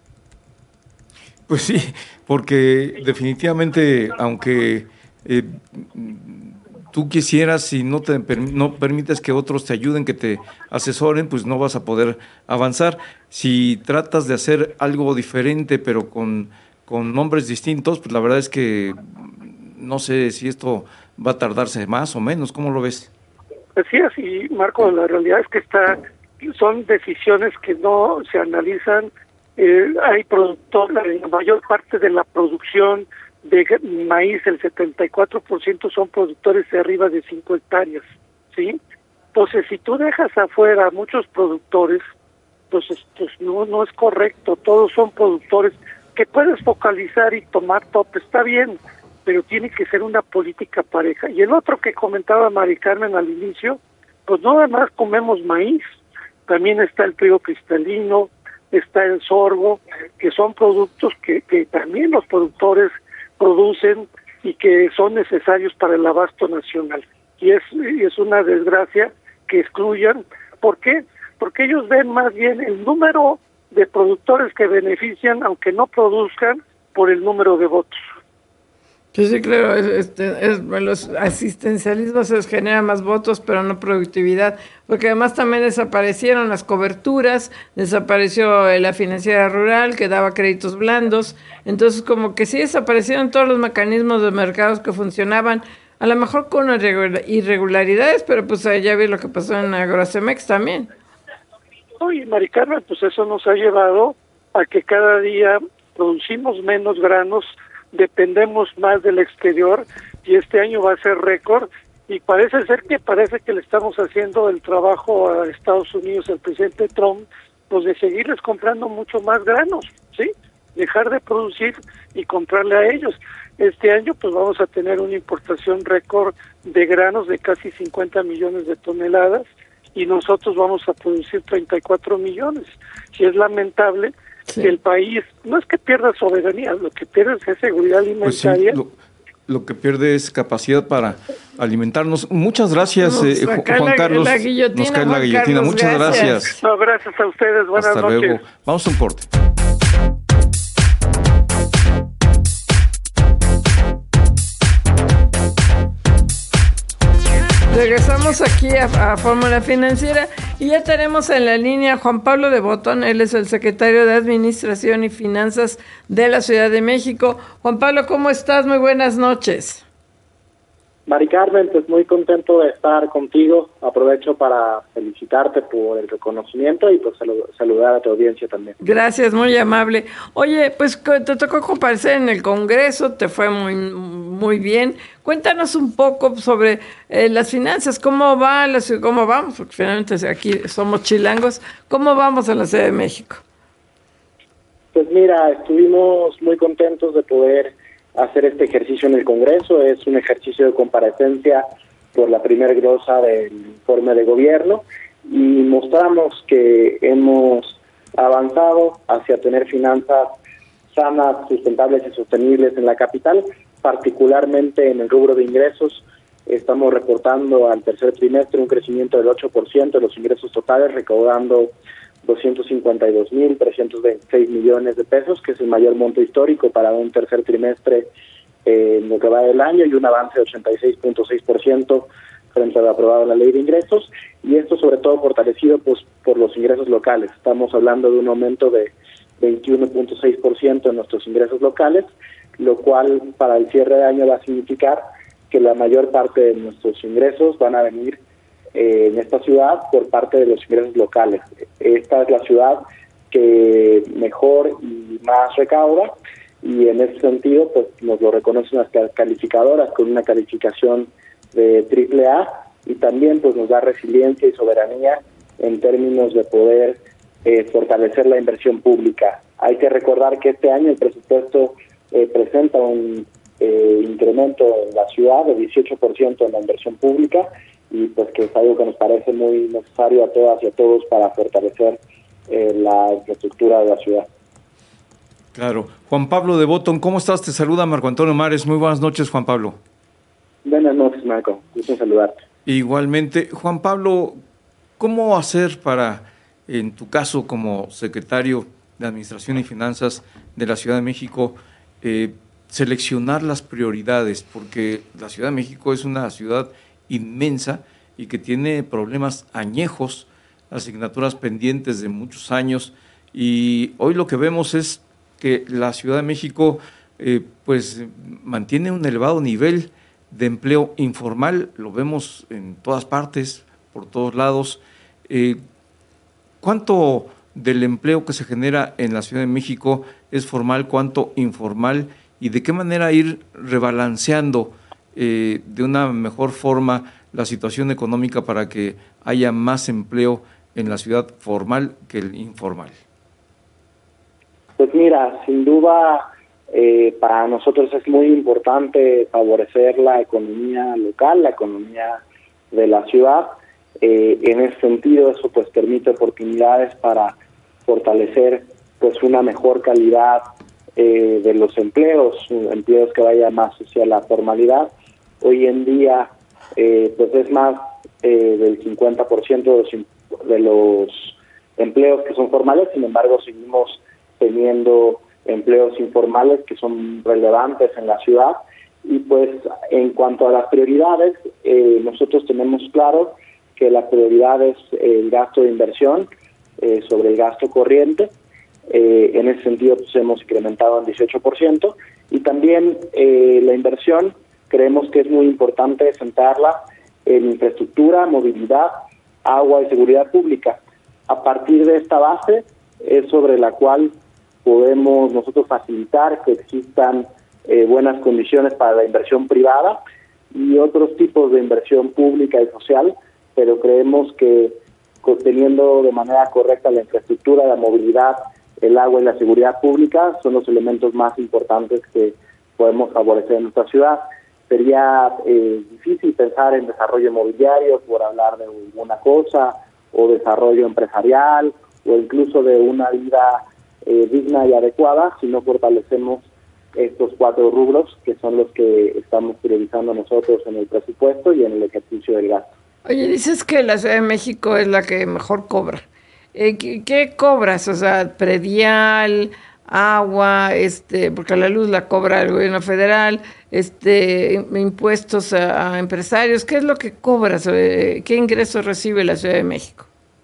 Pues sí, porque definitivamente, aunque eh, tú quisieras y no te no permites que otros te ayuden, que te asesoren, pues no vas a poder avanzar. Si tratas de hacer algo diferente, pero con, con nombres distintos, pues la verdad es que no sé si esto va a tardarse más o menos. ¿Cómo lo ves? Así es, y Marco, la realidad es que está, son decisiones que no se analizan. Eh, hay productor, la mayor parte de la producción de maíz, el setenta y cuatro por ciento son productores de arriba de cinco hectáreas, ¿sí? Entonces, si tú dejas afuera a muchos productores, pues, pues no, no es correcto. Todos son productores que puedes focalizar y tomar top, está bien, pero tiene que ser una política pareja. Y el otro que comentaba Mari Carmen al inicio, pues no nada más comemos maíz, también está el trigo cristalino, está el sorgo, que son productos que, que también los productores producen y que son necesarios para el abasto nacional. Y es, y es una desgracia que excluyan. ¿Por qué? Porque ellos ven más bien el número de productores que benefician, aunque no produzcan, por el número de votos. Sí, sí, claro, este, es, los asistencialismos se generan más votos, pero no productividad, porque además también desaparecieron las coberturas, desapareció la financiera rural que daba créditos blandos, entonces como que sí desaparecieron todos los mecanismos de mercados que funcionaban, a lo mejor con irregularidades, pero pues ya vi lo que pasó en Agrocemex también. Oye, Mari Carmen, pues eso nos ha llevado a que cada día producimos menos granos, dependemos más del exterior, y este año va a ser récord, y parece ser que parece que le estamos haciendo el trabajo a Estados Unidos, al presidente Trump, pues de seguirles comprando mucho más granos, ¿sí? Dejar de producir y comprarle a ellos. Este año pues vamos a tener una importación récord de granos de casi cincuenta millones de toneladas y nosotros vamos a producir treinta y cuatro millones. Y es lamentable sí. que el país, no es que pierda soberanía, lo que pierde es seguridad alimentaria. Pues sí, lo, lo que pierde es capacidad para alimentarnos. Muchas gracias, eh, Juan la, Carlos. La guillotina, nos cae Juan la guillotina. Carlos, Muchas gracias. gracias. No, gracias a ustedes. Buenas Hasta noches. luego. Vamos a un corte. Regresamos aquí a, a Fórmula Financiera y ya tenemos en la línea a Juan Pablo de Botón. Él es el secretario de Administración y Finanzas de la Ciudad de México. Juan Pablo, ¿cómo estás? Muy buenas noches. Mari Carmen, pues muy contento de estar contigo. Aprovecho para felicitarte por el reconocimiento y pues saludar a tu audiencia también. Gracias, muy amable. Oye, pues te tocó comparecer en el Congreso, te fue muy muy bien. Cuéntanos un poco sobre eh, las finanzas, cómo va, las, cómo vamos, porque finalmente aquí somos chilangos. ¿Cómo vamos en la Ciudad de México? Pues mira, estuvimos muy contentos de poder hacer este ejercicio en el Congreso. Es un ejercicio de comparecencia por la primera glosa del informe de gobierno y mostramos que hemos avanzado hacia tener finanzas sanas, sustentables y sostenibles en la capital, particularmente en el rubro de ingresos. Estamos reportando al tercer trimestre un crecimiento del ocho por ciento de los ingresos totales, recaudando doscientos cincuenta y dos mil trescientos veintiséis millones de pesos, que es el mayor monto histórico para un tercer trimestre eh, en lo que va del año, y un avance de ochenta y seis punto seis por ciento frente a lo aprobado en la Ley de Ingresos, y esto sobre todo fortalecido pues por los ingresos locales. Estamos hablando de un aumento de veintiuno punto seis por ciento en nuestros ingresos locales, lo cual para el cierre de año va a significar que la mayor parte de nuestros ingresos van a venir en esta ciudad por parte de los ingresos locales. Esta es la ciudad que mejor y más recauda, y en ese sentido pues nos lo reconocen las calificadoras con una calificación de triple A, y también pues nos da resiliencia y soberanía en términos de poder eh, fortalecer la inversión pública. Hay que recordar que este año el presupuesto eh, presenta un eh, incremento en la ciudad de dieciocho por ciento en la inversión pública, y pues que es algo que nos parece muy necesario a todas y a todos para fortalecer eh, la infraestructura de la ciudad. Claro. Juan Pablo de Botón, ¿cómo estás? Te saluda Marco Antonio Mares. Muy buenas noches, Juan Pablo. Buenas noches, Marco. Gusto saludarte. Igualmente. Juan Pablo, ¿cómo hacer para, en tu caso como secretario de Administración y Finanzas de la Ciudad de México, eh, seleccionar las prioridades? Porque la Ciudad de México es una ciudad inmensa y que tiene problemas añejos, asignaturas pendientes de muchos años, y hoy lo que vemos es que la Ciudad de México eh, pues mantiene un elevado nivel de empleo informal, lo vemos en todas partes, por todos lados. Eh, ¿Cuánto del empleo que se genera en la Ciudad de México es formal, cuánto informal, y de qué manera ir rebalanceando Eh, de una mejor forma la situación económica para que haya más empleo en la ciudad formal que el informal? Pues mira, sin duda eh, para nosotros es muy importante favorecer la economía local, la economía de la ciudad. Eh, en ese sentido, eso pues permite oportunidades para fortalecer pues una mejor calidad eh, de los empleos, empleos que vayan más hacia la formalidad. Hoy en día, eh, pues es más eh, del cincuenta por ciento de los, de los empleos que son formales. Sin embargo, seguimos teniendo empleos informales que son relevantes en la ciudad. Y pues en cuanto a las prioridades, eh, nosotros tenemos claro que la prioridad es el gasto de inversión eh, sobre el gasto corriente. Eh, en ese sentido, pues hemos incrementado en dieciocho por ciento, y también eh, la inversión creemos que es muy importante centrarla en infraestructura, movilidad, agua y seguridad pública. A partir de esta base es sobre la cual podemos nosotros facilitar que existan eh, buenas condiciones para la inversión privada, y otros tipos de inversión pública y social, pero creemos que teniendo de manera correcta la infraestructura, la movilidad, el agua y la seguridad pública son los elementos más importantes que podemos favorecer en nuestra ciudad. Sería eh, difícil pensar en desarrollo inmobiliario por hablar de alguna cosa, o desarrollo empresarial, o incluso de una vida eh, digna y adecuada si no fortalecemos estos cuatro rubros que son los que estamos priorizando nosotros en el presupuesto y en el ejercicio del gasto. Oye, dices que la Ciudad de México es la que mejor cobra. Eh, ¿qué, ¿Qué cobras? O sea, predial, agua, este, porque la luz la cobra el gobierno federal, este, impuestos a, a empresarios. ¿Qué es lo que cobras? Eh, ¿Qué ingresos recibe la Ciudad de México?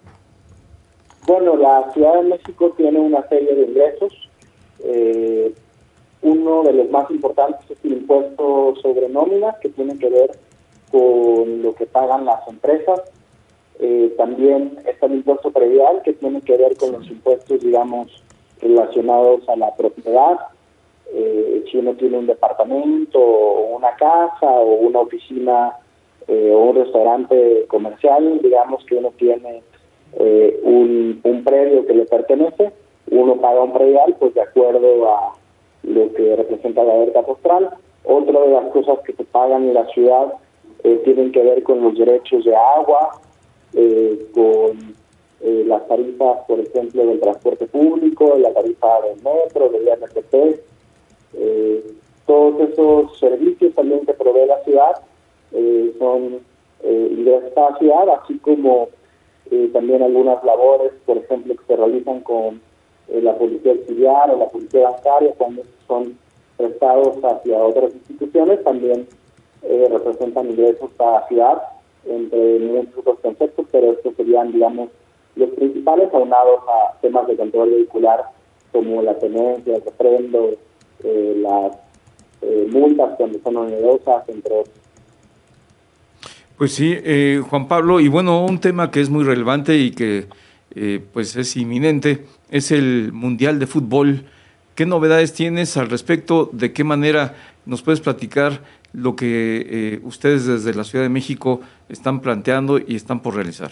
Bueno, la Ciudad de México tiene una serie de ingresos. Eh, uno de los más importantes es el impuesto sobre nómina, que tiene que ver con lo que pagan las empresas. Eh, también está el impuesto predial, que tiene que ver con los impuestos, digamos, relacionados a la propiedad. Eh, si uno tiene un departamento, o una casa, o una oficina, eh, o un restaurante comercial, digamos que uno tiene eh, un, un predio que le pertenece, uno paga un predial, pues de acuerdo a lo que representa la alerta postal. Otra de las cosas que se pagan en la ciudad eh, tienen que ver con los derechos de agua, eh, con eh, las tarifas, por ejemplo, del transporte público, la tarifa del metro, del R T P, eh, todos esos servicios también que provee la ciudad eh, son eh, ingresos a la ciudad, así como eh, también algunas labores, por ejemplo, que se realizan con eh, la policía auxiliar o la policía bancaria, cuando son prestados hacia otras instituciones, también eh, representan ingresos para la ciudad, entre muchos otros conceptos, pero estos serían, digamos, los principales, aunados a temas de control vehicular, como la tenencia, el refrendo, eh, las eh, multas cuando son onerosas, entre otros. Pues sí, eh, Juan Pablo, y bueno, un tema que es muy relevante y que eh, pues es inminente, es el Mundial de Fútbol. ¿Qué novedades tienes al respecto? ¿De qué manera nos puedes platicar lo que eh, ustedes desde la Ciudad de México están planteando y están por realizar?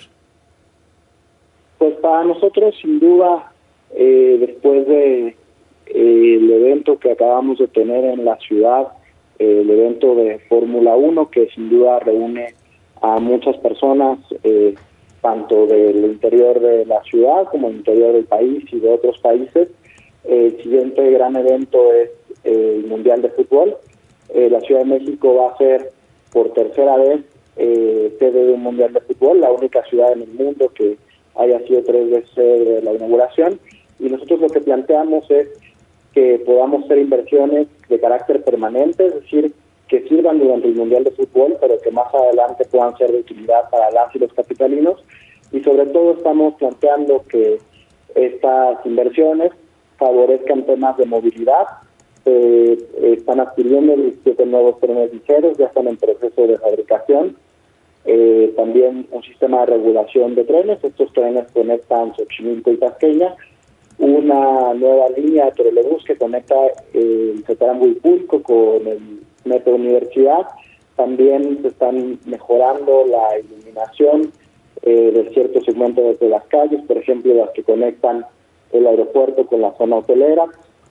Pues para nosotros, sin duda, eh, después de eh, el evento que acabamos de tener en la ciudad, eh, el evento de Fórmula uno, que sin duda reúne a muchas personas, eh, tanto del interior de la ciudad como del interior del país y de otros países. El siguiente gran evento es eh, el Mundial de Fútbol. Eh, la Ciudad de México va a ser por tercera vez eh, sede de un Mundial de Fútbol, la única ciudad en el mundo que haya sido tres veces sede de la inauguración. Y nosotros lo que planteamos es que podamos hacer inversiones de carácter permanente, es decir, que sirvan durante el Mundial de Fútbol, pero que más adelante puedan ser de utilidad para las y los capitalinos. Y sobre todo estamos planteando que estas inversiones favorezcan temas de movilidad. Eh, están adquiriendo diecisiete nuevos trenes ligeros, ya están en proceso de fabricación. Eh, también un sistema de regulación de trenes. Estos trenes conectan Xochimilco y Tasqueña. Una nueva línea de trolebús que conecta eh, el Cetarambo y Pulco con el Metro Universidad. También se están mejorando la iluminación eh, de ciertos segmentos de las calles, por ejemplo, las que conectan el aeropuerto con la zona hotelera.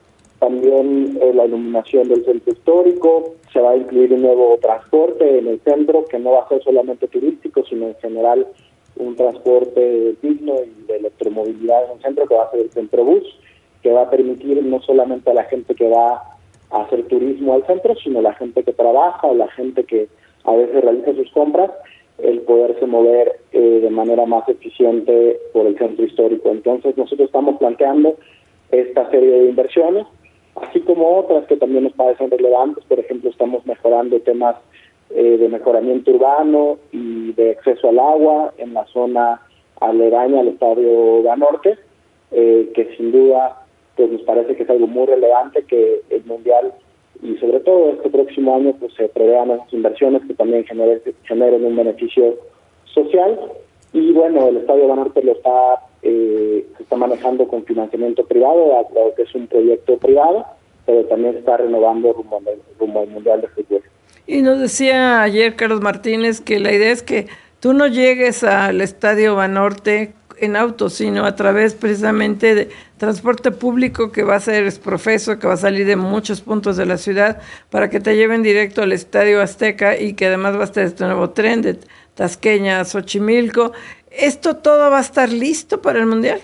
También eh, la iluminación del centro histórico. Se va a incluir un nuevo transporte en el centro, que no va a ser solamente turístico, sino en general un transporte digno y de electromovilidad en el centro, que va a ser el Centrobús, que va a permitir no solamente a la gente que va a hacer turismo al centro, sino a la gente que trabaja o la gente que a veces realiza sus compras, el poderse mover eh, de manera más eficiente por el centro histórico. Entonces nosotros estamos planteando esta serie de inversiones, así como otras que también nos parecen relevantes. Por ejemplo, estamos mejorando temas eh, de mejoramiento urbano y de acceso al agua en la zona aledaña al Estadio Banorte, eh, que sin duda pues nos parece que es algo muy relevante que el Mundial y sobre todo este próximo año pues se prevean esas inversiones que también generen, generen un beneficio social. Y bueno, el Estadio Banorte lo está eh, se está manejando con financiamiento privado, dado que es un proyecto privado, pero también se está renovando rumbo al, rumbo al Mundial de Fútbol. Y nos decía ayer Carlos Martínez que la idea es que tú no llegues al Estadio Banorte en auto, sino a través precisamente de transporte público que va a ser exprofeso, que va a salir de muchos puntos de la ciudad para que te lleven directo al Estadio Azteca y que además va a estar este nuevo tren de Tasqueña a Xochimilco. ¿Esto todo va a estar listo para el Mundial?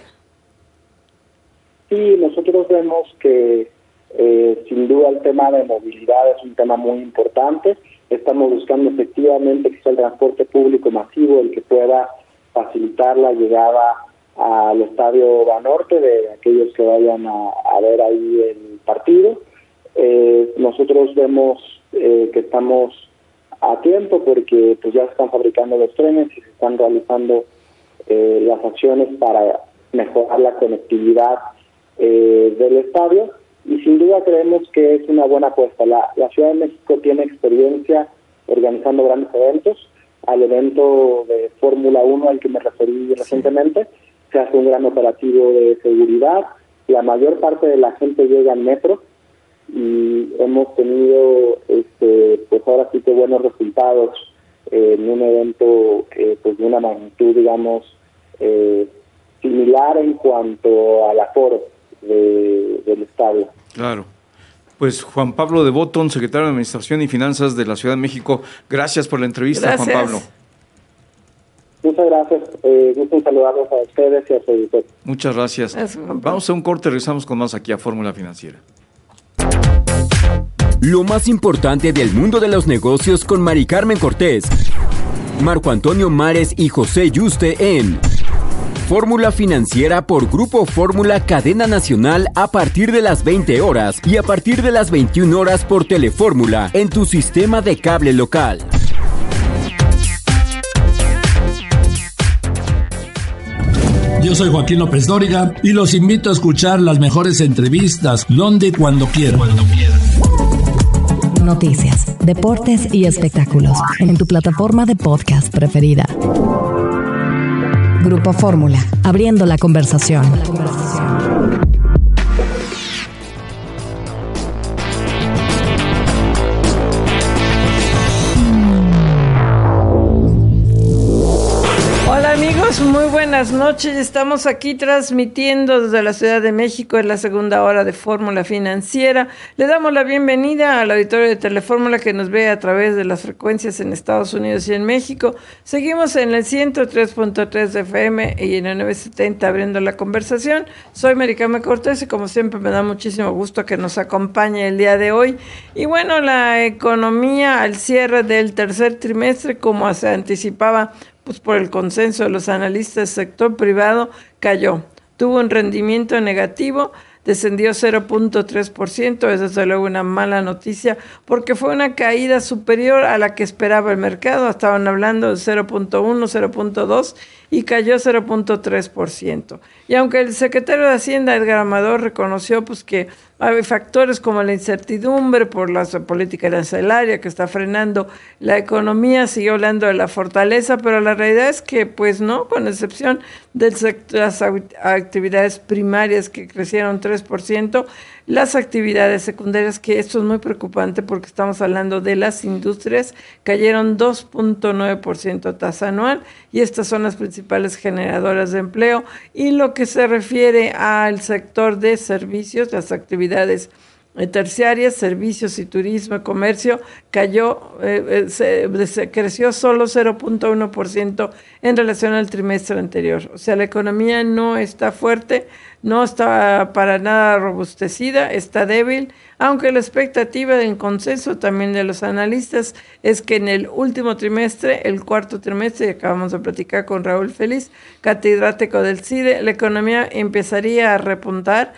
Sí, nosotros vemos que eh, sin duda el tema de movilidad es un tema muy importante. Estamos buscando efectivamente que sea el transporte público masivo el que pueda facilitar la llegada al Estadio Banorte de aquellos que vayan a, a ver ahí el partido. Eh, nosotros vemos eh, que estamos a tiempo porque pues ya se están fabricando los trenes y se están realizando eh, las acciones para mejorar la conectividad eh, del estadio, y sin duda creemos que es una buena apuesta. La, la Ciudad de México tiene experiencia organizando grandes eventos. Al evento de Fórmula uno al que me referí recientemente, se hace un gran operativo de seguridad. La mayor parte de la gente llega en metro y hemos tenido, este, pues ahora sí que buenos resultados eh, en un evento eh, pues de una magnitud, digamos, eh, similar en cuanto al aforo de, del estadio. Claro. Pues Juan Pablo de Botton, secretario de Administración y Finanzas de la Ciudad de México, gracias por la entrevista. Gracias. Juan Pablo. Muchas gracias, eh, gusto saludarlos a ustedes y a su editor. Muchas gracias. Eso, vamos a un corte, regresamos con más aquí a Fórmula Financiera. Lo más importante del mundo de los negocios con Mari Carmen Cortés, Marco Antonio Mares y José Yuste en Fórmula Financiera por Grupo Fórmula Cadena Nacional a partir de las veinte horas y a partir de las veintiuna horas por Telefórmula en tu sistema de cable local. Yo soy Joaquín López Dóriga y los invito a escuchar las mejores entrevistas donde y cuando quieran. Cuando quieran. Noticias, deportes y espectáculos en tu plataforma de podcast preferida. Grupo Fórmula, abriendo la conversación. Hola amigos, muy buenas noches. Estamos aquí transmitiendo desde la Ciudad de México en la segunda hora de Fórmula Financiera. Le damos la bienvenida al auditorio de Telefórmula que nos ve a través de las frecuencias en Estados Unidos y en México. Seguimos en el ciento tres punto tres de F M y en el novecientos setenta abriendo la conversación. Soy Mari Carmen Cortés y como siempre me da muchísimo gusto que nos acompañe el día de hoy. Y bueno, la economía al cierre del tercer trimestre, como se anticipaba, pues por el consenso de los analistas del sector privado, cayó. Tuvo un rendimiento negativo, descendió cero punto tres por ciento, es desde luego una mala noticia, porque fue una caída superior a la que esperaba el mercado. Estaban hablando de cero punto uno, cero punto dos y cayó cero punto tres por ciento. Y aunque el secretario de Hacienda, Edgar Amador, reconoció pues que hay factores como la incertidumbre por la política arancelaria que está frenando la economía, siguió hablando de la fortaleza, pero la realidad es que pues no, con excepción de las actividades primarias que crecieron tres por ciento, las actividades secundarias, que esto es muy preocupante porque estamos hablando de las industrias, cayeron dos punto nueve por ciento tasa anual, y estas son las principales generadoras de empleo. Y lo que se refiere al sector de servicios, las actividades terciarias, servicios y turismo y comercio, cayó, eh, se, se creció solo cero punto uno por ciento en relación al trimestre anterior. O sea, la economía no está fuerte, no está para nada robustecida, está débil, aunque la expectativa del consenso también de los analistas es que en el último trimestre, el cuarto trimestre, y acabamos de platicar con Raúl Feliz, catedrático del C I D E, la economía empezaría a repuntar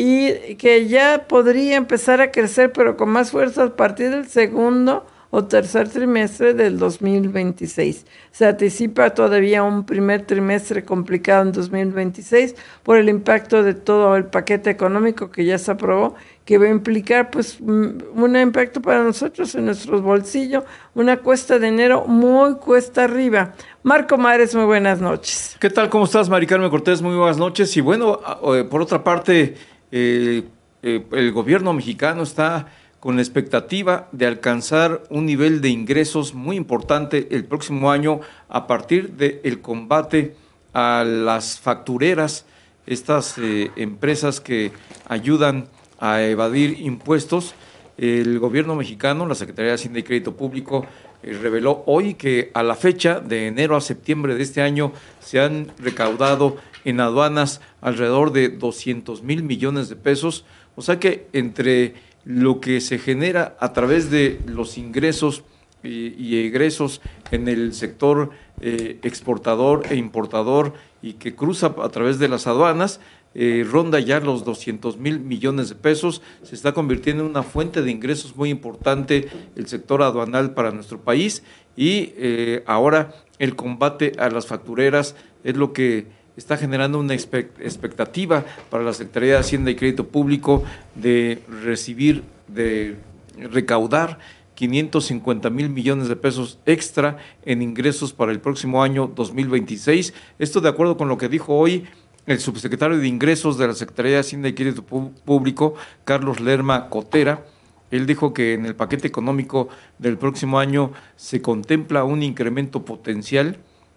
y que ya podría empezar a crecer, pero con más fuerza a partir del segundo o tercer trimestre del dos mil veintiséis. Se anticipa todavía un primer trimestre complicado en dos mil veintiséis por el impacto de todo el paquete económico que ya se aprobó, que va a implicar pues un impacto para nosotros en nuestros bolsillos, una cuesta de enero muy cuesta arriba. Marco Mares, muy buenas noches. ¿Qué tal? ¿Cómo estás, Mari Carmen Cortés? Muy buenas noches. Y bueno, por otra parte, eh, eh, el gobierno mexicano está con la expectativa de alcanzar un nivel de ingresos muy importante el próximo año a partir del combate a las factureras, estas eh, empresas que ayudan a evadir impuestos. El gobierno mexicano, la Secretaría de Hacienda y Crédito Público, eh, reveló hoy que a la fecha de enero a septiembre de este año se han recaudado en aduanas alrededor de doscientos mil millones de pesos, o sea que entre lo que se genera a través de los ingresos y, y egresos en el sector eh, exportador e importador y que cruza a través de las aduanas, eh, ronda ya los doscientos mil millones de pesos, se está convirtiendo en una fuente de ingresos muy importante el sector aduanal para nuestro país y eh, ahora el combate a las factureras es lo que está generando una expectativa para la Secretaría de Hacienda y Crédito Público de recibir, de recaudar quinientos cincuenta mil millones de pesos extra en ingresos para el próximo año dos mil veintiséis. Esto de acuerdo con lo que dijo hoy el subsecretario de Ingresos de la Secretaría de Hacienda y Crédito Público, Carlos Lerma Cotera. Él dijo que en el paquete económico del próximo año se contempla un incremento potencial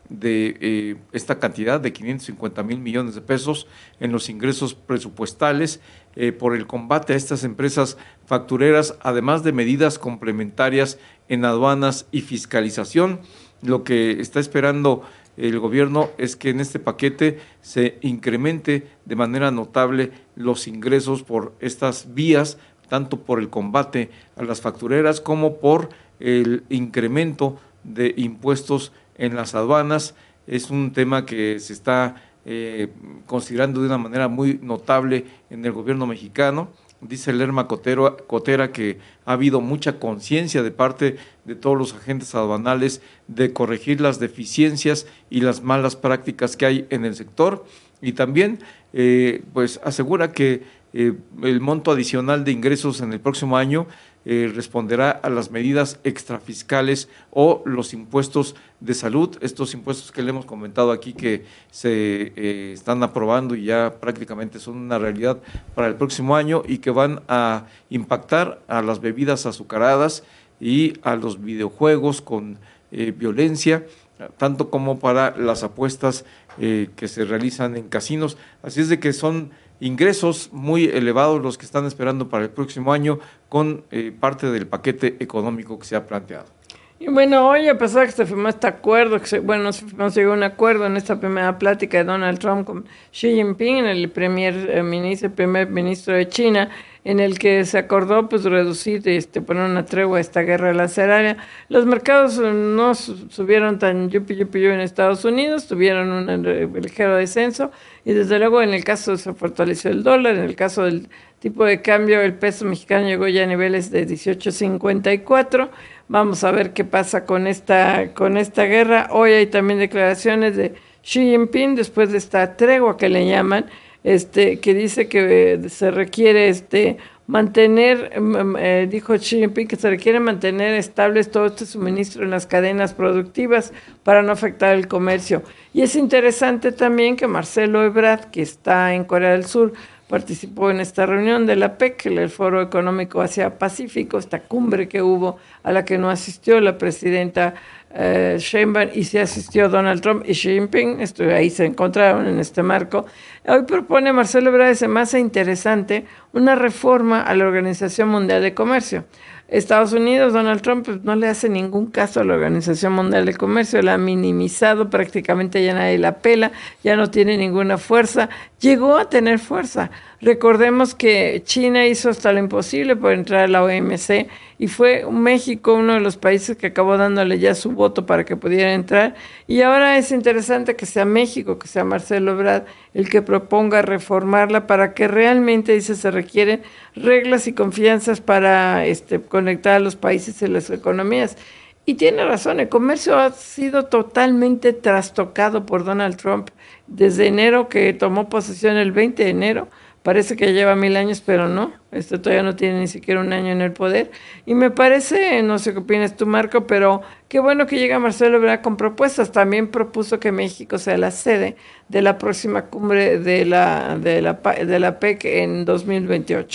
de eh, esta cantidad de quinientos cincuenta mil millones de pesos en los ingresos presupuestales eh, por el combate a estas empresas factureras, además de medidas complementarias en aduanas y fiscalización. Lo que está esperando el gobierno es que en este paquete se incremente de manera notable los ingresos por estas vías, tanto por el combate a las factureras como por el incremento de impuestos en las aduanas. Es un tema que se está eh, considerando de una manera muy notable en el gobierno mexicano. Dice Lerma Cotero, Cotera que ha habido mucha conciencia de parte de todos los agentes aduanales de corregir las deficiencias y las malas prácticas que hay en el sector, y también eh, pues asegura que eh, el monto adicional de ingresos en el próximo año Eh, responderá a las medidas extrafiscales o los impuestos de salud, estos impuestos que le hemos comentado aquí que se eh, están aprobando y ya prácticamente son una realidad para el próximo año y que van a impactar a las bebidas azucaradas y a los videojuegos con eh, violencia, tanto como para las apuestas eh, que se realizan en casinos. Así es de que son ingresos muy elevados los que están esperando para el próximo año con eh, parte del paquete económico que se ha planteado. Y bueno, hoy a pesar que se firmó este acuerdo, que se, bueno, no se firmó, se llegó a un acuerdo en esta primera plática de Donald Trump con Xi Jinping, el primer eh, ministro, el primer ministro de China, en el que se acordó pues reducir, este, poner una tregua a esta guerra arancelaria. Los mercados no subieron tan yupi yupi yupi en Estados Unidos, tuvieron un ligero descenso y desde luego en el caso se fortaleció el dólar, en el caso del tipo de cambio el peso mexicano llegó ya a niveles de dieciocho cincuenta y cuatro. Vamos a ver qué pasa con esta, con esta guerra. Hoy hay también declaraciones de Xi Jinping después de esta tregua que le llaman, este, que dice que eh, se requiere este, mantener, eh, dijo Xi Jinping que se requiere mantener estables todo este suministro en las cadenas productivas para no afectar el comercio. Y es interesante también que Marcelo Ebrard, que está en Corea del Sur, participó en esta reunión de la P E C, el Foro Económico Asia-Pacífico, esta cumbre que hubo a la que no asistió la presidenta eh, Sheinbaum y sí asistió Donald Trump y Xi Jinping, esto, ahí se encontraron en este marco. Hoy propone Marcelo Ebrard, se me hace interesante, una reforma a la Organización Mundial de Comercio. Estados Unidos, Donald Trump pues, no le hace ningún caso a la Organización Mundial de Comercio, la ha minimizado, prácticamente ya nadie la pela, ya no tiene ninguna fuerza, llegó a tener fuerza. Recordemos que China hizo hasta lo imposible por entrar a la O M C y fue México uno de los países que acabó dándole ya su voto para que pudiera entrar, y ahora es interesante que sea México, que sea Marcelo Ebrard el que proponga reformarla para que realmente, dice, se requieren reglas y confianzas para este, conectar a los países y las economías. Y tiene razón, el comercio ha sido totalmente trastocado por Donald Trump desde enero, que tomó posesión el veinte de enero. Parece que lleva mil años, pero no, este todavía no tiene ni siquiera un año en el poder. Y me parece, no sé qué opinas tú, Marco, pero qué bueno que llega Marcelo Ebrard con propuestas. También propuso que México sea la sede de la próxima cumbre de la, de la, de la P E C en dos mil veintiocho.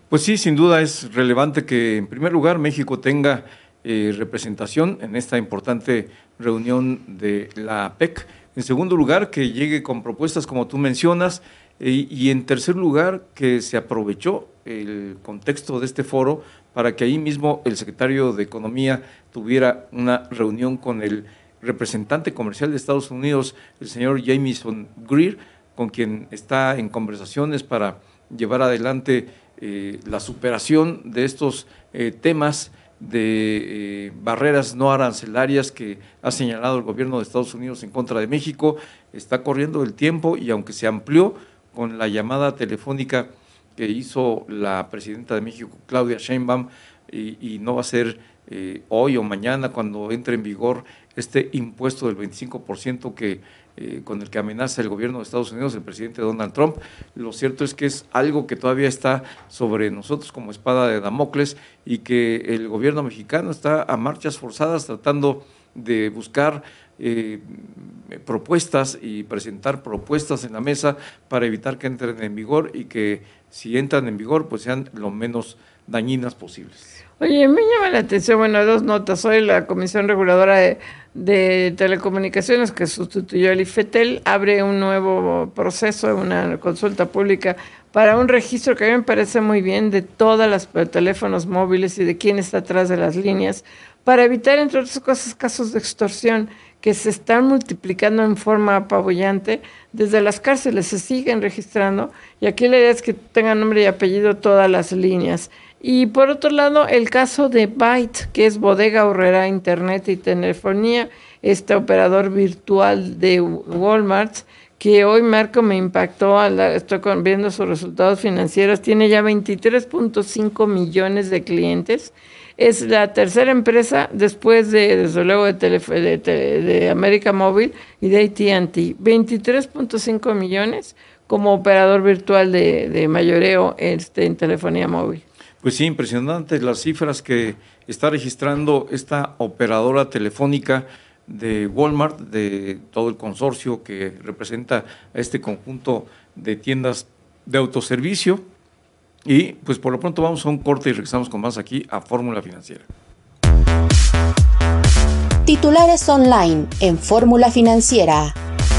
Pues sí, sin duda es relevante que en primer lugar México tenga eh, representación en esta importante reunión de la A P E C. En segundo lugar, que llegue con propuestas como tú mencionas. Eh, y en tercer lugar, que se aprovechó el contexto de este foro para que ahí mismo el secretario de Economía tuviera una reunión con el representante comercial de Estados Unidos, el señor Jamieson Greer, con quien está en conversaciones para llevar adelante eh, la superación de estos eh, temas de eh, barreras no arancelarias que ha señalado el gobierno de Estados Unidos en contra de México. Está corriendo el tiempo y aunque se amplió con la llamada telefónica que hizo la presidenta de México, Claudia Sheinbaum, y, y no va a ser eh, hoy o mañana cuando entre en vigor este impuesto del veinticinco por ciento que, eh, con el que amenaza el gobierno de Estados Unidos, el presidente Donald Trump. Lo cierto es que es algo que todavía está sobre nosotros como espada de Damocles y que el gobierno mexicano está a marchas forzadas tratando de buscar eh, propuestas y presentar propuestas en la mesa para evitar que entren en vigor y que si entran en vigor pues sean lo menos dañinas posibles. Oye, me llama la atención, bueno, dos notas. Hoy la Comisión Reguladora de, de Telecomunicaciones, que sustituyó al IFETEL, abre un nuevo proceso, una consulta pública para un registro que a mí me parece muy bien de todas las teléfonos móviles y de quién está atrás de las líneas, para evitar, entre otras cosas, casos de extorsión que se están multiplicando en forma apabullante. Desde las cárceles se siguen registrando y aquí la idea es que tengan nombre y apellido todas las líneas. Y por otro lado, el caso de Byte, que es Bodega Aurrera Internet y Telefonía, este operador virtual de Walmart, que hoy, Marco, me impactó, al, estoy viendo sus resultados financieros, tiene ya veintitrés punto cinco millones de clientes. Es la tercera empresa después de, desde luego, de, tele, de, de, de América Móvil y de A T and T. veintitrés punto cinco millones como operador virtual de, de mayoreo este, en telefonía móvil. Pues sí, impresionantes las cifras que está registrando esta operadora telefónica de Walmart, de todo el consorcio que representa a este conjunto de tiendas de autoservicio. Y pues por lo pronto vamos a un corte y regresamos con más aquí a Fórmula Financiera. Titulares online en Fórmula Financiera.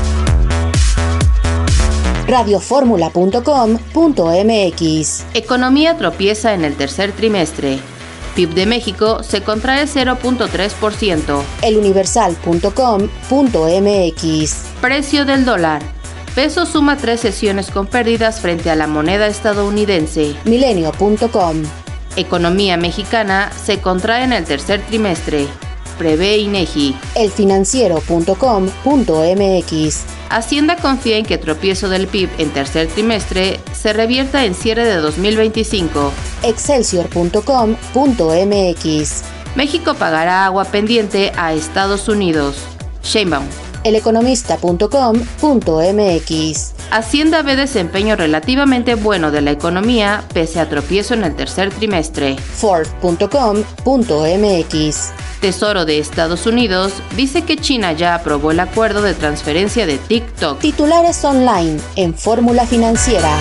radio fórmula punto com punto m x. Economía tropieza en el tercer trimestre. P I B de México se contrae cero punto tres por ciento. el universal punto com punto m x. Precio del dólar. Peso suma tres sesiones con pérdidas frente a la moneda estadounidense. milenio punto com. Economía mexicana se contrae en el tercer trimestre. Prevé INEGI. el financiero punto com punto m x. Hacienda confía en que tropiezo del P I B en tercer trimestre se revierta en cierre de dos mil veinticinco. excelsior punto com punto m x. México pagará agua pendiente a Estados Unidos. Sheinbaum. el economista punto com punto m x. Hacienda ve desempeño relativamente bueno de la economía pese a tropiezo en el tercer trimestre. Forbes punto com punto m x. Tesoro de Estados Unidos dice que China ya aprobó el acuerdo de transferencia de TikTok. Titulares online en Fórmula Financiera.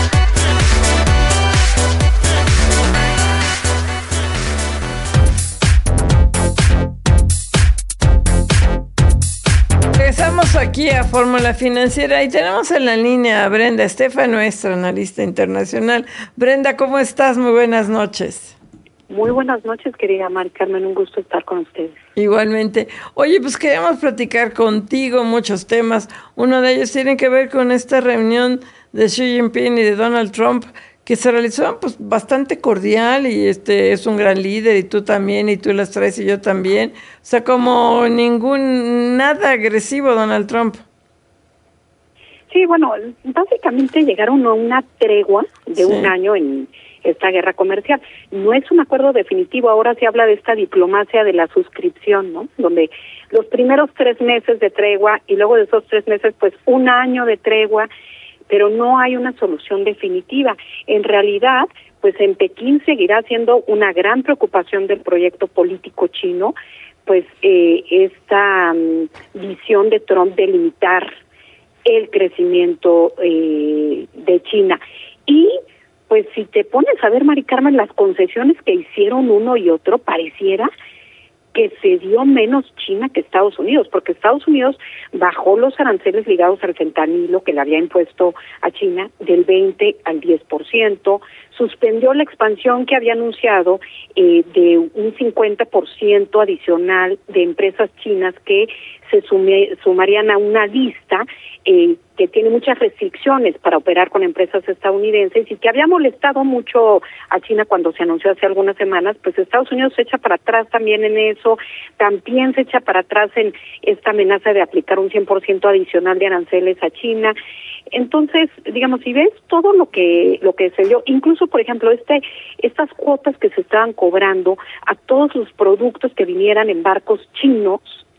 Regresamos aquí a Fórmula Financiera y tenemos en la línea a Brenda Estefan, nuestra analista internacional. Brenda, ¿cómo estás? Muy buenas noches. Muy buenas noches, querida Mari Carmen, un gusto estar con ustedes. Igualmente. Oye, pues queremos platicar contigo muchos temas. Uno de ellos tiene que ver con esta reunión de Xi Jinping y de Donald Trump, que se realizó pues bastante cordial, y este es un gran líder, y tú también, y tú las traes y yo también. O sea, como ningún, nada agresivo Donald Trump. Sí, bueno, básicamente llegaron a una tregua de sí. un año en esta guerra comercial. No es un acuerdo definitivo, ahora se habla de esta diplomacia de la suscripción, ¿no? Donde los primeros tres meses de tregua y luego de esos tres meses, pues un año de tregua, pero no hay una solución definitiva. En realidad, pues en Pekín seguirá siendo una gran preocupación del proyecto político chino, pues eh, esta um, visión de Trump de limitar el crecimiento eh, de China. Y pues si te pones a ver, Mari Carmen, las concesiones que hicieron uno y otro, pareciera que se dio menos China que Estados Unidos, porque Estados Unidos bajó los aranceles ligados al fentanilo que le había impuesto a China del veinte al diez por ciento, suspendió la expansión que había anunciado eh, de un cincuenta por ciento adicional de empresas chinas que se sume, sumarían a una lista eh, que tiene muchas restricciones para operar con empresas estadounidenses y que había molestado mucho a China cuando se anunció hace algunas semanas. Pues Estados Unidos se echa para atrás también en eso, también se echa para atrás en esta amenaza de aplicar un cien por ciento adicional de aranceles a China. Entonces, digamos, si ves todo lo que lo que se dio, incluso, por ejemplo, este estas cuotas que se estaban cobrando a todos los productos que vinieran en barcos chinos,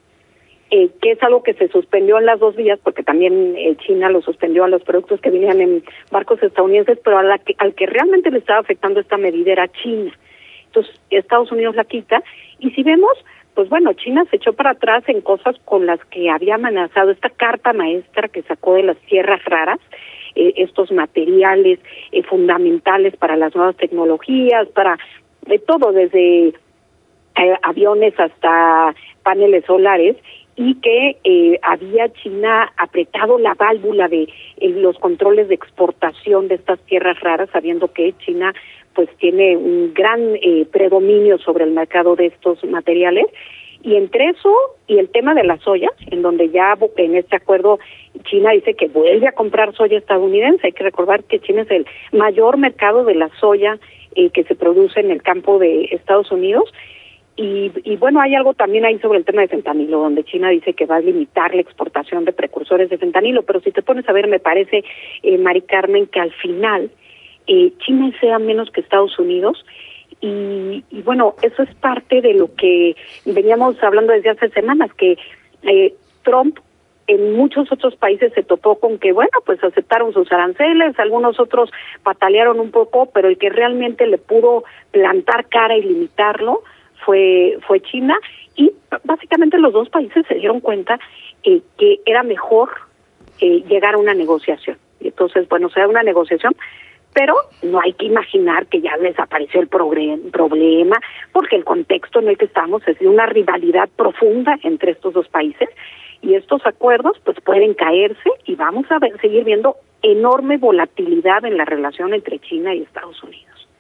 Eh, que es algo que se suspendió en las dos vías, porque también eh, China lo suspendió a los productos que venían en barcos estadounidenses, pero a la que, al que realmente le estaba afectando esta medida era China. Entonces, Estados Unidos la quita, y si vemos, pues bueno, China se echó para atrás en cosas con las que había amenazado, esta carta maestra que sacó de las tierras raras, eh, estos materiales eh, fundamentales para las nuevas tecnologías, para de todo, desde eh, aviones hasta paneles solares, y que eh, había China apretado la válvula de eh, los controles de exportación de estas tierras raras, sabiendo que China pues tiene un gran eh, predominio sobre el mercado de estos materiales. Y entre eso y el tema de la soya, en donde ya en este acuerdo China dice que vuelve a comprar soya estadounidense. Hay que recordar que China es el mayor mercado de la soya eh, que se produce en el campo de Estados Unidos. Y, y bueno, hay algo también ahí sobre el tema de fentanilo, donde China dice que va a limitar la exportación de precursores de fentanilo, pero si te pones a ver, me parece, eh, Mari Carmen, que al final eh, China sea menos que Estados Unidos, y, y bueno, eso es parte de lo que veníamos hablando desde hace semanas, que eh, Trump en muchos otros países se topó con que, bueno, pues aceptaron sus aranceles, algunos otros patalearon un poco, pero el que realmente le pudo plantar cara y limitarlo fue fue China, y básicamente los dos países se dieron cuenta eh, que era mejor eh, llegar a una negociación. Y entonces, bueno, se da una negociación, pero no hay que imaginar que ya desapareció el problema, porque el contexto en el que estamos es de una rivalidad profunda entre estos dos países, y estos acuerdos pues pueden caerse, y vamos a ver, seguir viendo enorme volatilidad en la relación entre China y Estados Unidos.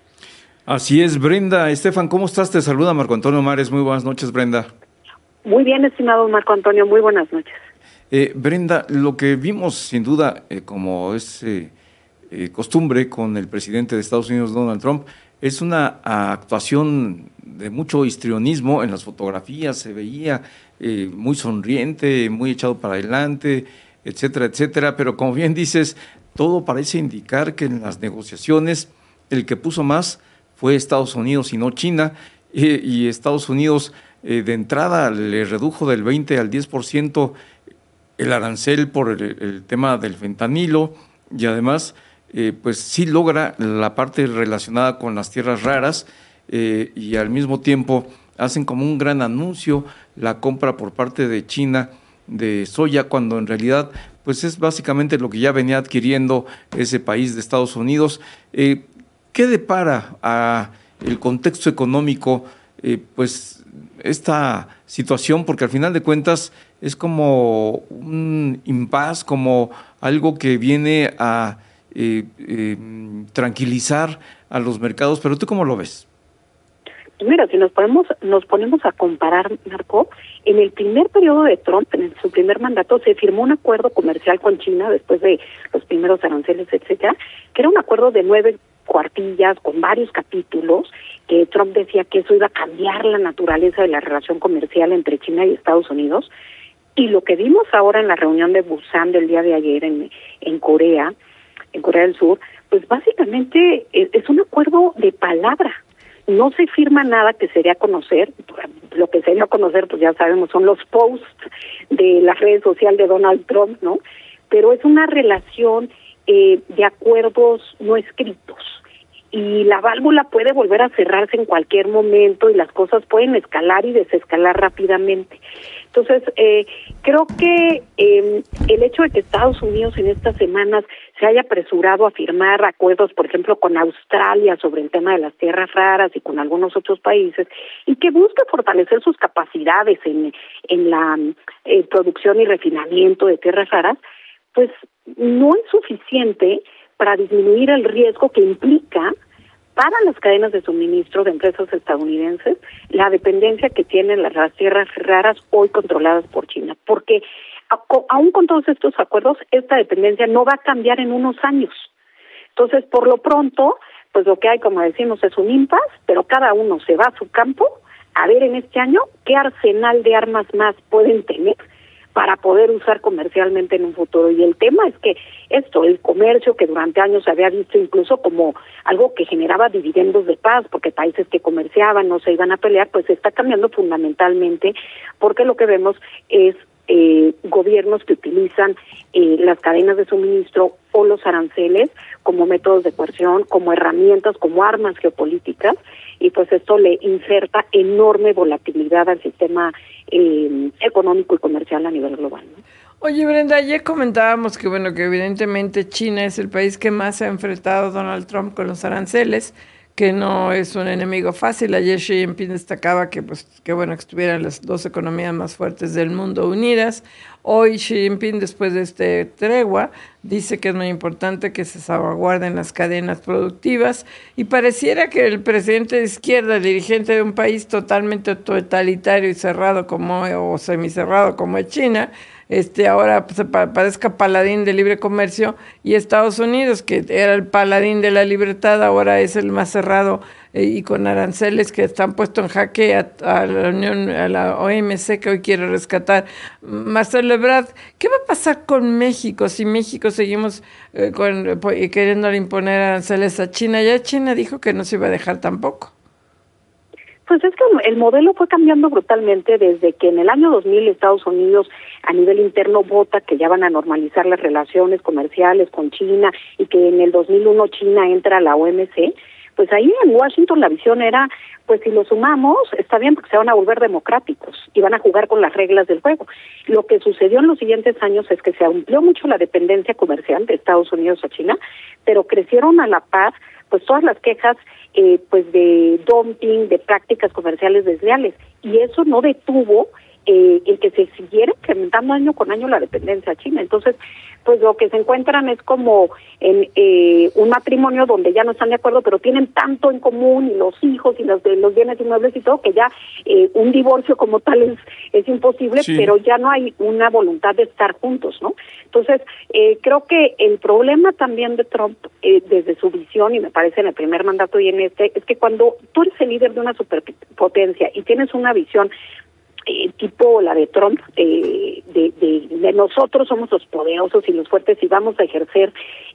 Así es, Brenda. Estefan, ¿cómo estás? Te saluda Marco Antonio Mares. Muy buenas noches, Brenda. Muy bien, estimado Marco Antonio. Muy buenas noches. Eh, Brenda, lo que vimos, sin duda, eh, como es eh, eh, costumbre con el presidente de Estados Unidos, Donald Trump, es una actuación de mucho histrionismo. En las fotografías se veía eh, muy sonriente, muy echado para adelante, etcétera, etcétera. Pero como bien dices, todo parece indicar que en las negociaciones el que puso más fue Estados Unidos y no China, y, y Estados Unidos eh, de entrada le redujo del veinte al diez por ciento el arancel por el, el tema del fentanilo, y además eh, pues sí logra la parte relacionada con las tierras raras, eh, y al mismo tiempo hacen como un gran anuncio la compra por parte de China de soya, cuando en realidad pues es básicamente lo que ya venía adquiriendo ese país de Estados Unidos. Eh, ¿Qué depara a el contexto económico eh, pues esta situación? Porque al final de cuentas es como un impasse, como algo que viene a eh, eh, tranquilizar a los mercados. ¿Pero tú cómo lo ves? Mira, si nos ponemos, nos ponemos a comparar, Marco, en el primer periodo de Trump, en su primer mandato, se firmó un acuerdo comercial con China después de los primeros aranceles, etcétera, que era un acuerdo de nueve cuartillas con varios capítulos, que Trump decía que eso iba a cambiar la naturaleza de la relación comercial entre China y Estados Unidos. Y lo que vimos ahora en la reunión de Busan del día de ayer en, en Corea, en Corea del Sur, pues básicamente es, es un acuerdo de palabra. No se firma nada que sería conocer. Lo que sería conocer, pues ya sabemos, son los posts de las redes sociales de Donald Trump, ¿no? Pero es una relación eh, de acuerdos no escritos. Y la válvula puede volver a cerrarse en cualquier momento, y las cosas pueden escalar y desescalar rápidamente. Entonces, eh, creo que eh, el hecho de que Estados Unidos en estas semanas se haya apresurado a firmar acuerdos, por ejemplo, con Australia sobre el tema de las tierras raras y con algunos otros países, y que busque fortalecer sus capacidades en, en la eh, producción y refinamiento de tierras raras, pues no es suficiente para disminuir el riesgo que implica para las cadenas de suministro de empresas estadounidenses la dependencia que tienen las, las tierras raras hoy controladas por China, porque a, aún con todos estos acuerdos, esta dependencia no va a cambiar en unos años. Entonces, por lo pronto, pues lo que hay, como decimos, es un impasse, pero cada uno se va a su campo a ver en este año qué arsenal de armas más pueden tener para poder usar comercialmente en un futuro. Y el tema es que esto, el comercio que durante años se había visto incluso como algo que generaba dividendos de paz, porque países que comerciaban no se iban a pelear, pues está cambiando fundamentalmente, porque lo que vemos es eh, gobiernos que utilizan eh, las cadenas de suministro o los aranceles como métodos de coerción, como herramientas, como armas geopolíticas, y pues esto le inserta enorme volatilidad al sistema eh, económico y comercial a nivel global, ¿no? Oye, Brenda, ayer comentábamos que, bueno, que evidentemente China es el país que más se ha enfrentado Donald Trump con los aranceles, que no es un enemigo fácil. Ayer Xi Jinping destacaba que, pues, que bueno que estuvieran las dos economías más fuertes del mundo unidas. Hoy Xi Jinping, después de este tregua, dice que es muy importante que se salvaguarden las cadenas productivas, y pareciera que el presidente de izquierda, el dirigente de un país totalmente totalitario y cerrado como, o semicerrado como es China, este ahora pues, parezca paladín del libre comercio, y Estados Unidos, que era el paladín de la libertad, ahora es el más cerrado eh, y con aranceles que están puestos en jaque a, a la Unión, a la O M C, que hoy quiere rescatar. Marcelo Ebrard, ¿qué va a pasar con México si México seguimos eh, con, eh, queriéndole imponer aranceles a China? Ya China dijo que no se iba a dejar tampoco. Pues es que el modelo fue cambiando brutalmente desde que en el año dos mil Estados Unidos a nivel interno vota que ya van a normalizar las relaciones comerciales con China, y que en el dos mil uno China entra a la O M C. Pues ahí en Washington la visión era, pues si lo sumamos, está bien porque se van a volver democráticos y van a jugar con las reglas del juego. Lo que sucedió en los siguientes años es que se amplió mucho la dependencia comercial de Estados Unidos a China, pero crecieron a la par pues todas las quejas eh, pues de dumping, de prácticas comerciales desleales, y eso no detuvo eh, el que se siguiera incrementando año con año la dependencia a China. Entonces, pues lo que se encuentran es como en eh, un matrimonio donde ya no están de acuerdo, pero tienen tanto en común, y los hijos y los, los bienes inmuebles y todo, que ya eh, un divorcio como tal es, es imposible, sí. Pero ya no hay una voluntad de estar juntos, ¿no? Entonces, eh, creo que el problema también de Trump, eh, desde su visión, y me parece en el primer mandato y en este, es que cuando tú eres el líder de una superpotencia y tienes una visión Eh, tipo la de Trump, eh, de, de, de nosotros somos los poderosos y los fuertes y vamos a ejercer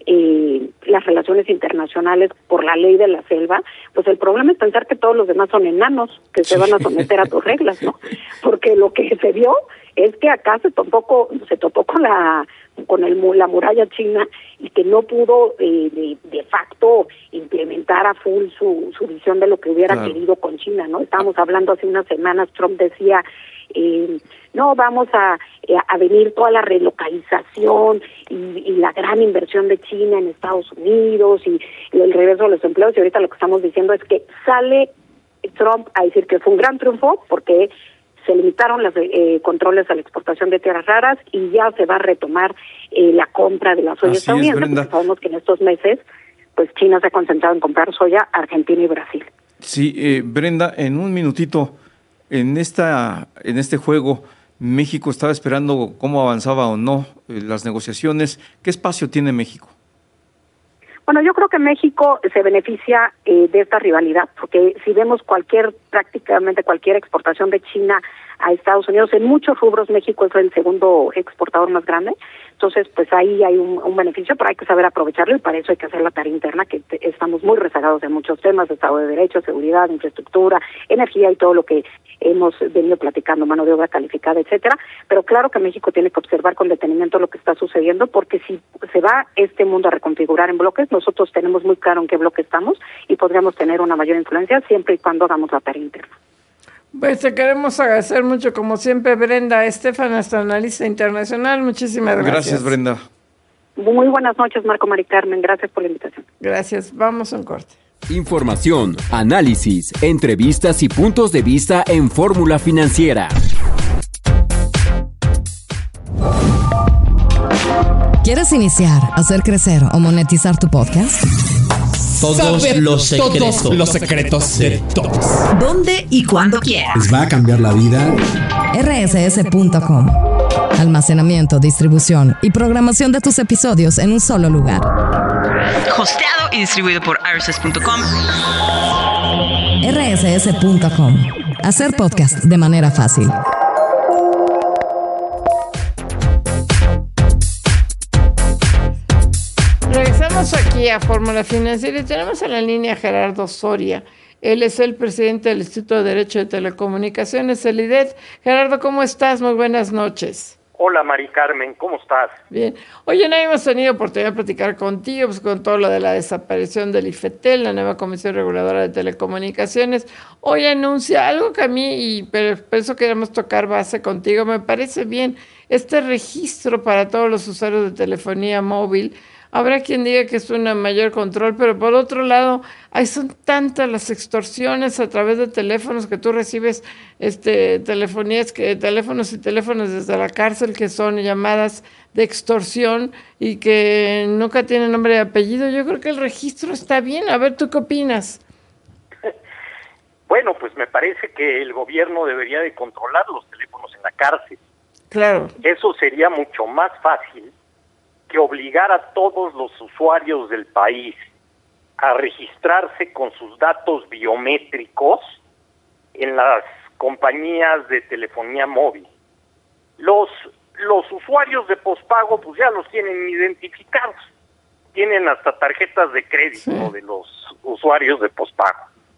eh, las relaciones internacionales por la ley de la selva, pues el problema es pensar que todos los demás son enanos que se van a someter a tus reglas, ¿no? Porque lo que se vio es que acá se topó, se topó con la con el, la muralla china, y que no pudo eh, de, de facto implementar a full su, su visión de lo que hubiera claro. querido con China, ¿no? Estábamos hablando hace unas semanas, Trump decía, eh, no, vamos a, a venir toda la relocalización y, y la gran inversión de China en Estados Unidos y el regreso de los empleos, y ahorita lo que estamos diciendo es que sale Trump a decir que fue un gran triunfo porque se limitaron los eh, controles a la exportación de tierras raras, y ya se va a retomar eh, la compra de la soya estadounidense, porque sabemos que en estos meses pues China se ha concentrado en comprar soya a Argentina y Brasil. Sí, eh, Brenda, en un minutito, en esta en este juego, México estaba esperando cómo avanzaba o no eh, las negociaciones. ¿Qué espacio tiene México? Bueno, yo creo que México se beneficia eh, de esta rivalidad, porque si vemos cualquier, prácticamente cualquier exportación de China a Estados Unidos, en muchos rubros México es el segundo exportador más grande. Entonces, pues ahí hay un, un beneficio, pero hay que saber aprovecharlo, y para eso hay que hacer la tarea interna, que te, estamos muy rezagados en muchos temas: Estado de Derecho, seguridad, infraestructura, energía y todo lo que hemos venido platicando, mano de obra calificada, etcétera. Pero claro que México tiene que observar con detenimiento lo que está sucediendo, porque si se va este mundo a reconfigurar en bloques, nosotros tenemos muy claro en qué bloque estamos y podríamos tener una mayor influencia siempre y cuando hagamos la tarea interna. Pues te queremos agradecer mucho, como siempre, Brenda Estefan, nuestra analista internacional. Muchísimas gracias. Gracias, Brenda. Muy buenas noches, Marco, Mari Carmen. Gracias por la invitación. Gracias. Vamos a un corte. Información, análisis, entrevistas y puntos de vista en Fórmula Financiera. ¿Quieres iniciar, hacer crecer o monetizar tu podcast? Todos Saber los secretos. Todos los secretos de todos. ¿Dónde y cuándo quieras? ¿Les va a cambiar la vida? R S S punto com. Almacenamiento, distribución y programación de tus episodios en un solo lugar. Hosteado y distribuido por R S S punto com. R S S punto com. Hacer podcast de manera fácil. Regresamos aquí a Fórmula Financiera y tenemos en la línea a Gerardo Soria. Él es el presidente del Instituto de Derecho de Telecomunicaciones, el I D E T. Gerardo, ¿cómo estás? Muy buenas noches. Hola, Mari Carmen, ¿cómo estás? Bien. Oye, no hemos tenido oportunidad de platicar contigo pues, con todo lo de la desaparición del IFETEL, la nueva Comisión Reguladora de Telecomunicaciones. Hoy anuncia algo que a mí, y pero por eso queremos tocar base contigo, me parece bien, este registro para todos los usuarios de telefonía móvil. Habrá quien diga que es un mayor control, pero por otro lado, hay son tantas las extorsiones a través de teléfonos que tú recibes este telefonías, que teléfonos y teléfonos desde la cárcel que son llamadas de extorsión y que nunca tienen nombre y apellido. Yo creo que el registro está bien. A ver, ¿tú qué opinas? Bueno, pues me parece que el gobierno debería de controlar los teléfonos en la cárcel. Claro. Eso sería mucho más fácil que obligar a todos los usuarios del país a registrarse con sus datos biométricos en las compañías de telefonía móvil. Los, los usuarios de pospago pues ya los tienen identificados, tienen hasta tarjetas de crédito sí. de los usuarios de pospago.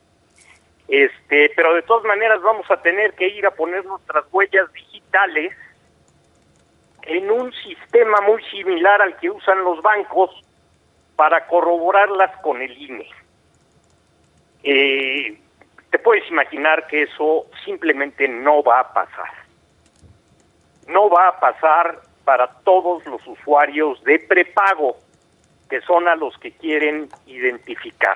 Este, pero de todas maneras vamos a tener que ir a poner nuestras huellas digitales en un sistema muy similar al que usan los bancos para corroborarlas con el I N E. Eh, te puedes imaginar que eso simplemente no va a pasar. No va a pasar para todos los usuarios de prepago, que son a los que quieren identificar.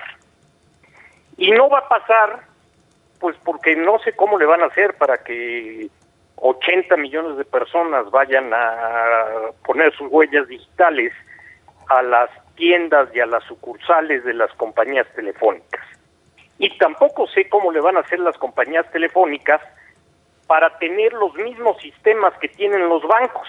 Y no va a pasar, pues porque no sé cómo le van a hacer para que ochenta millones de personas vayan a poner sus huellas digitales a las tiendas y a las sucursales de las compañías telefónicas. Y tampoco sé cómo le van a hacer las compañías telefónicas para tener los mismos sistemas que tienen los bancos.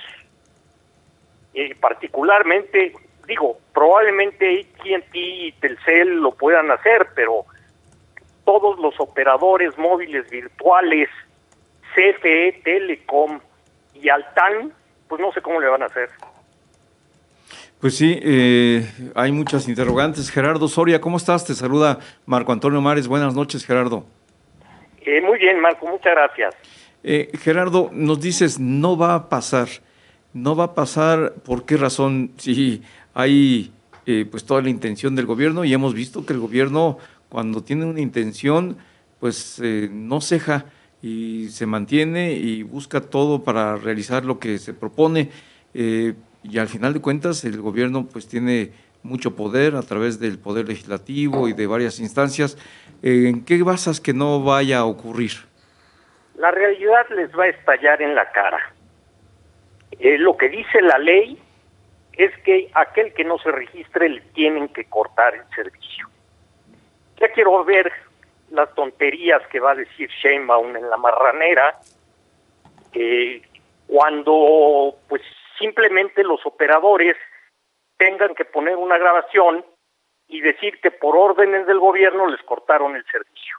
Eh, particularmente, digo, probablemente A T and T y Telcel lo puedan hacer, pero todos los operadores móviles virtuales, C F E, Telecom y Altán, pues no sé cómo le van a hacer. Pues sí, eh, hay muchas interrogantes. Gerardo Soria, ¿cómo estás? Te saluda Marco Antonio Mares. Buenas noches, Gerardo. Eh, muy bien, Marco, muchas gracias. Eh, Gerardo, nos dices, no va a pasar. No va a pasar, ¿por qué razón? Si hay eh, pues toda la intención del gobierno, y hemos visto que el gobierno, cuando tiene una intención, pues eh, no ceja y se mantiene y busca todo para realizar lo que se propone, eh, y al final de cuentas el gobierno pues tiene mucho poder a través del poder legislativo y de varias instancias. Eh, ¿en qué basas que no vaya a ocurrir? La realidad les va a estallar en la cara. Eh, lo que dice la ley es que aquel que no se registre le tienen que cortar el servicio. Ya quiero ver las tonterías que va a decir Sheinbaum en la marranera, eh, cuando pues simplemente los operadores tengan que poner una grabación y decir que por órdenes del gobierno les cortaron el servicio.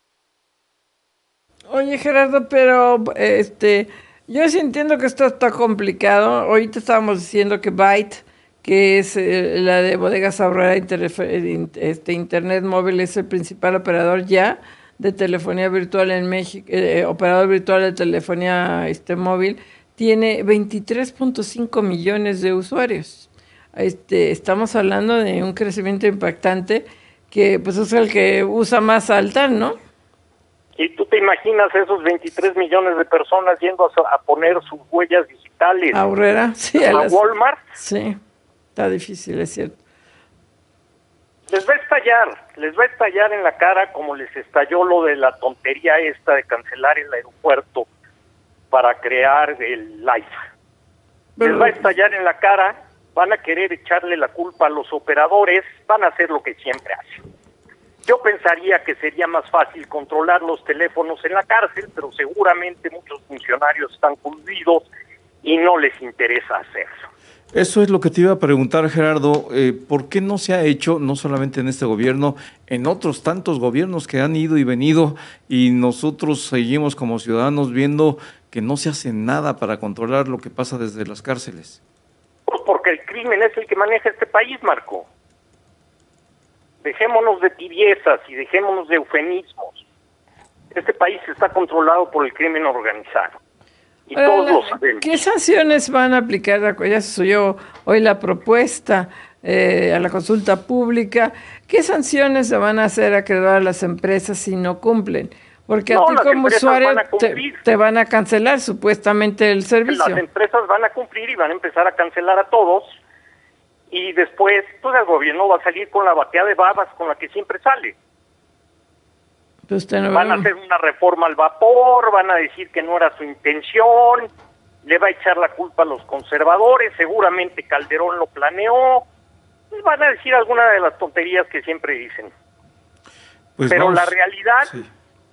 Oye, Gerardo, pero este, yo sí entiendo que esto está complicado. Ahorita estábamos diciendo que Byte, que es eh, la de Bodegas Aurrera este, Internet Móvil, es el principal operador ya de telefonía virtual en México, eh, operador virtual de telefonía este, móvil, tiene veintitrés punto cinco millones de usuarios. Este, estamos hablando de un crecimiento impactante que pues es el que usa más Altán, ¿no? ¿Y tú te imaginas esos veintitrés millones de personas yendo a, a poner sus huellas digitales a Aurrera, sí, a, a las, Walmart? Sí. está difícil, es cierto. Les va a estallar, les va a estallar en la cara como les estalló lo de la tontería esta de cancelar el aeropuerto para crear el AIFA. Les va a estallar en la cara, van a querer echarle la culpa a los operadores, van a hacer lo que siempre hacen. Yo pensaría que sería más fácil controlar los teléfonos en la cárcel, pero seguramente muchos funcionarios están coludidos y no les interesa hacerlo. Eso es lo que te iba a preguntar, Gerardo. Eh, ¿Por qué no se ha hecho, no solamente en este gobierno, en otros tantos gobiernos que han ido y venido, y nosotros seguimos como ciudadanos viendo que no se hace nada para controlar lo que pasa desde las cárceles? Pues porque el crimen es el que maneja este país, Marco. Dejémonos de tibiezas y dejémonos de eufemismos. Este país está controlado por el crimen organizado. Y Ahora, todos la, lo sabemos. ¿Qué sanciones van a aplicar? Ya se subió hoy la propuesta eh, a la consulta pública. ¿Qué sanciones se van a hacer acreedor a las empresas si no cumplen? Porque No, a ti las como empresas usuario van a te, cumplir. te van a cancelar supuestamente el servicio. Las empresas van a cumplir y van a empezar a cancelar a todos. Y después, pues el gobierno va a salir con la batea de babas con la que siempre sale. Usted no van ve. a hacer una reforma al vapor, van a decir que no era su intención, le va a echar la culpa a los conservadores, seguramente Calderón lo planeó, y van a decir alguna de las tonterías que siempre dicen. Pues Pero vamos, la realidad sí.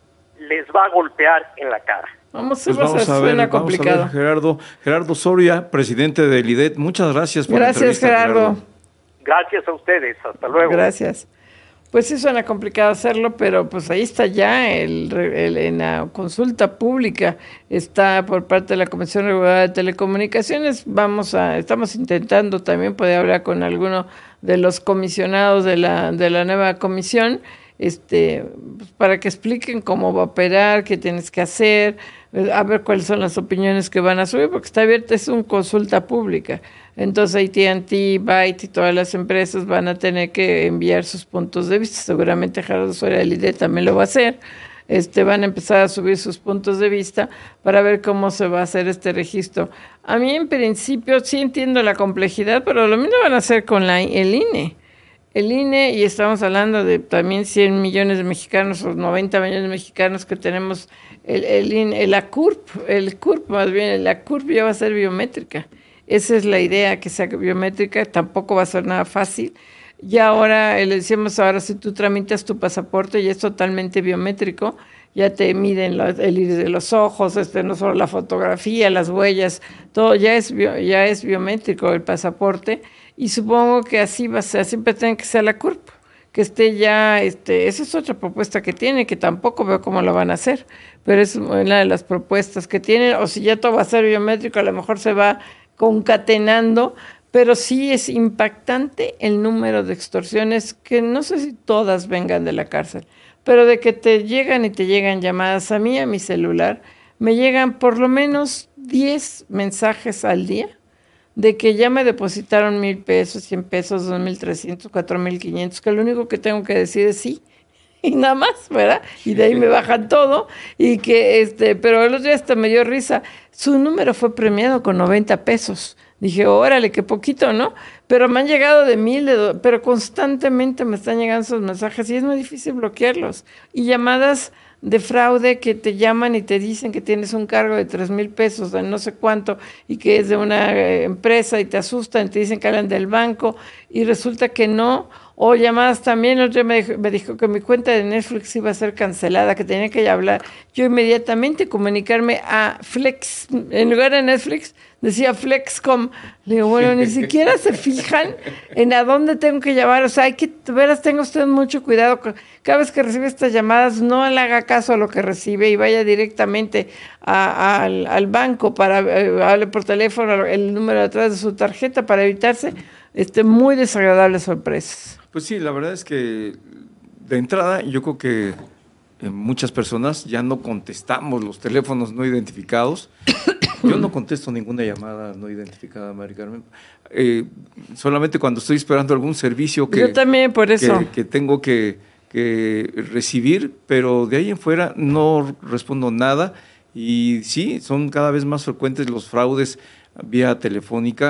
les va a golpear en la cara. Vamos, Pues vamos, vamos a ver, suena vamos a complicado. ver, Gerardo, Gerardo Soria, presidente del I D E T, muchas gracias por Gracias, la entrevista, Gerardo. Gracias a ustedes, hasta luego. Gracias. Pues sí suena complicado hacerlo, pero pues ahí está ya el, el, en la consulta pública, está por parte de la Comisión Reguladora de Telecomunicaciones. Vamos a, estamos intentando también poder hablar con alguno de los comisionados de la, de la nueva comisión, este, pues, para que expliquen cómo va a operar, qué tienes que hacer, a ver cuáles son las opiniones que van a subir, porque está abierta, es una consulta pública. Entonces A T and T, Byte y todas las empresas van a tener que enviar sus puntos de vista. Seguramente Gerardo Soria del I D E también lo va a hacer. Este, van a empezar a subir sus puntos de vista para ver cómo se va a hacer este registro. A mí en principio sí entiendo la complejidad, pero lo mismo van a hacer con la, el I N E. El I N E, y estamos hablando de también cien millones de mexicanos o noventa millones de mexicanos que tenemos el, el I N E, la C U R P, el C U R P más bien, la C U R P ya va a ser biométrica. Esa es la idea, que sea biométrica, tampoco va a ser nada fácil. Y ahora, le decíamos, ahora si tú tramitas tu pasaporte ya es totalmente biométrico, ya te miden los, el iris de los ojos, este, no solo la fotografía, las huellas, todo ya es, bio, ya es biométrico el pasaporte, y supongo que así va a ser, siempre tiene que ser la C U R P, que esté ya, este, esa es otra propuesta que tiene, que tampoco veo cómo lo van a hacer, pero es una de las propuestas que tienen, o si ya todo va a ser biométrico, a lo mejor se va concatenando, pero sí es impactante el número de extorsiones, que no sé si todas vengan de la cárcel, pero de que te llegan y te llegan llamadas a mí, a mi celular, me llegan por lo menos diez mensajes al día de que ya me depositaron mil pesos, cien pesos, dos mil trescientos, cuatro mil quinientos, que lo único que tengo que decir es sí, y nada más, ¿verdad? Y de ahí me bajan todo, y que, este, pero el otro día hasta me dio risa, su número fue premiado con noventa pesos. Dije, órale, qué poquito, ¿no? Pero me han llegado de mil, de do, pero constantemente me están llegando esos mensajes y es muy difícil bloquearlos. Y llamadas de fraude que te llaman y te dicen que tienes un cargo de tres mil pesos, de no sé cuánto, y que es de una eh, empresa y te asustan, te dicen que hablan del banco y resulta que no. O llamadas también, el otro día me dijo, me dijo que mi cuenta de Netflix iba a ser cancelada, que tenía que hablar. Yo inmediatamente comunicarme a Flex, en lugar de Netflix, decía Flexcom. Le digo, bueno, ni siquiera se fijan en a dónde tengo que llamar. O sea, hay que, veras, tenga usted mucho cuidado. Cada vez que recibe estas llamadas, no le haga caso a lo que recibe y vaya directamente a, a, al, al banco para eh, hable por teléfono el número de atrás de su tarjeta para evitarse este, muy desagradables sorpresas. Pues sí, la verdad es que de entrada yo creo que muchas personas ya no contestamos los teléfonos no identificados. Yo no contesto ninguna llamada no identificada, Mari Carmen. Eh, solamente cuando estoy esperando algún servicio que, yo también, por eso. que, que tengo que, que recibir, pero de ahí en fuera no respondo nada. Y sí, son cada vez más frecuentes los fraudes vía telefónica.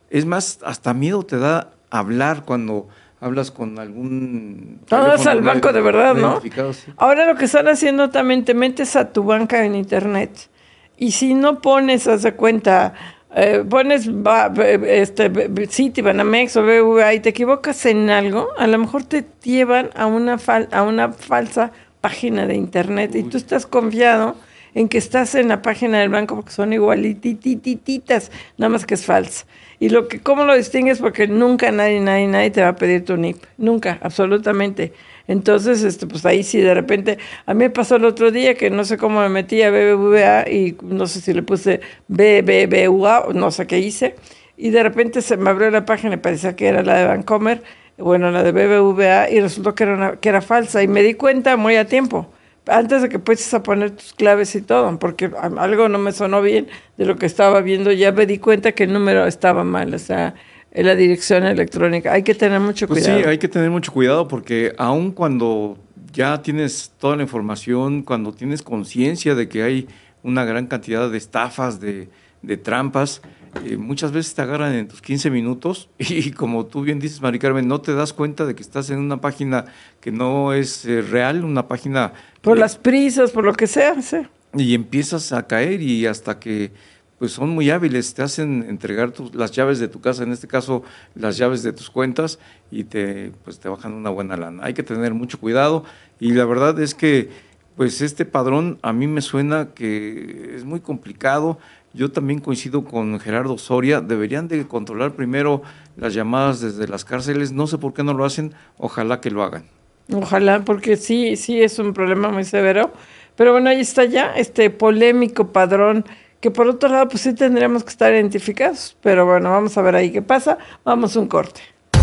Es más, hasta miedo te da hablar cuando hablas con algún... Todas al banco de verdad, ¿no? Sí. Ahora lo que están haciendo también, te metes a tu banca en internet y si no pones, haz de cuenta, eh, pones va, este, Citibanamex o B B V A y te equivocas en algo, a lo mejor te llevan a una, fal, a una falsa página de internet. Uy. Y tú estás confiado en que estás en la página del banco porque son igualitititas, nada más que es falsa. Y lo que, ¿cómo lo distingues? Porque nunca nadie, nadie, nadie te va a pedir tu N I P. Nunca, absolutamente. Entonces, este, pues ahí sí, de repente, a mí me pasó el otro día que no sé cómo me metí a B B V A y no sé si le puse B B V A, no sé qué hice, y de repente se me abrió la página y parecía que era la de Bancomer, bueno, la de B B V A, y resultó que era, una, que era falsa, y me di cuenta muy a tiempo, antes de que empieces a poner tus claves y todo, porque algo no me sonó bien de lo que estaba viendo, ya me di cuenta que el número estaba mal, o sea, en la dirección electrónica. Hay que tener mucho pues cuidado. Sí, hay que tener mucho cuidado porque aun cuando ya tienes toda la información, cuando tienes conciencia de que hay una gran cantidad de estafas, de, de trampas, eh, muchas veces te agarran en tus quince minutos y como tú bien dices, Mari Carmen, no te das cuenta de que estás en una página que no es eh, real, una página... Por eh, las prisas, por lo que sea, sí. Y empiezas a caer y hasta que... pues son muy hábiles, te hacen entregar tus, las llaves de tu casa, en este caso las llaves de tus cuentas y te pues te bajan una buena lana. Hay que tener mucho cuidado y la verdad es que pues este padrón a mí me suena que es muy complicado. Yo también coincido con Gerardo Soria, deberían de controlar primero las llamadas desde las cárceles, no sé por qué no lo hacen, ojalá que lo hagan. Ojalá, porque sí, sí es un problema muy severo, pero bueno, ahí está ya este polémico padrón, que por otro lado, pues sí tendríamos que estar identificados. Pero bueno, vamos a ver ahí qué pasa. Vamos a un corte.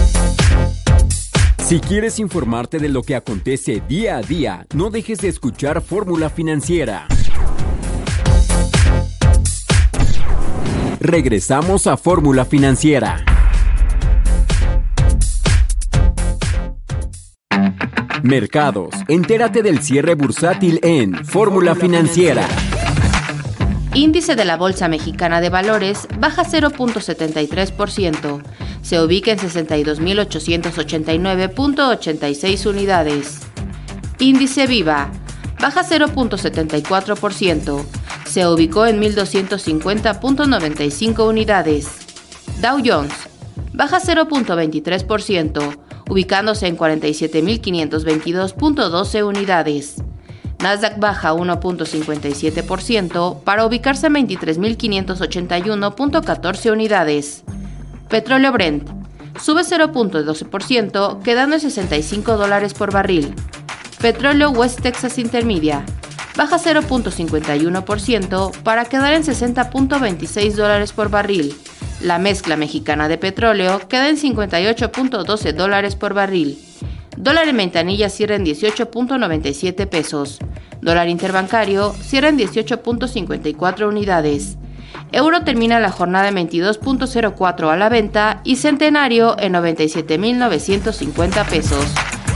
Si quieres informarte de lo que acontece día a día, no dejes de escuchar Fórmula Financiera. Regresamos a Fórmula Financiera. Mercados. Entérate del cierre bursátil en Fórmula Financiera. Índice de la Bolsa Mexicana de Valores baja cero punto setenta y tres por ciento. Se ubica en sesenta y dos mil ochocientos ochenta y nueve punto ochenta y seis unidades. Índice Viva baja cero punto setenta y cuatro por ciento. Se ubicó en mil doscientos cincuenta punto noventa y cinco unidades. Dow Jones baja cero punto veintitrés por ciento, ubicándose en cuarenta y siete mil quinientos veintidós punto doce unidades. Nasdaq baja uno punto cincuenta y siete por ciento para ubicarse en veintitrés mil quinientos ochenta y uno punto catorce unidades. Petróleo Brent sube cero punto doce por ciento, quedando en sesenta y cinco dólares por barril. Petróleo West Texas Intermedia baja cero punto cincuenta y uno por ciento para quedar en sesenta punto veintiséis dólares por barril. La mezcla mexicana de petróleo queda en cincuenta y ocho punto doce dólares por barril. Dólar en ventanilla cierra en dieciocho punto noventa y siete pesos. Dólar interbancario cierra en dieciocho punto cincuenta y cuatro unidades. Euro termina la jornada en veintidós punto cero cuatro a la venta y centenario en noventa y siete mil novecientos cincuenta pesos.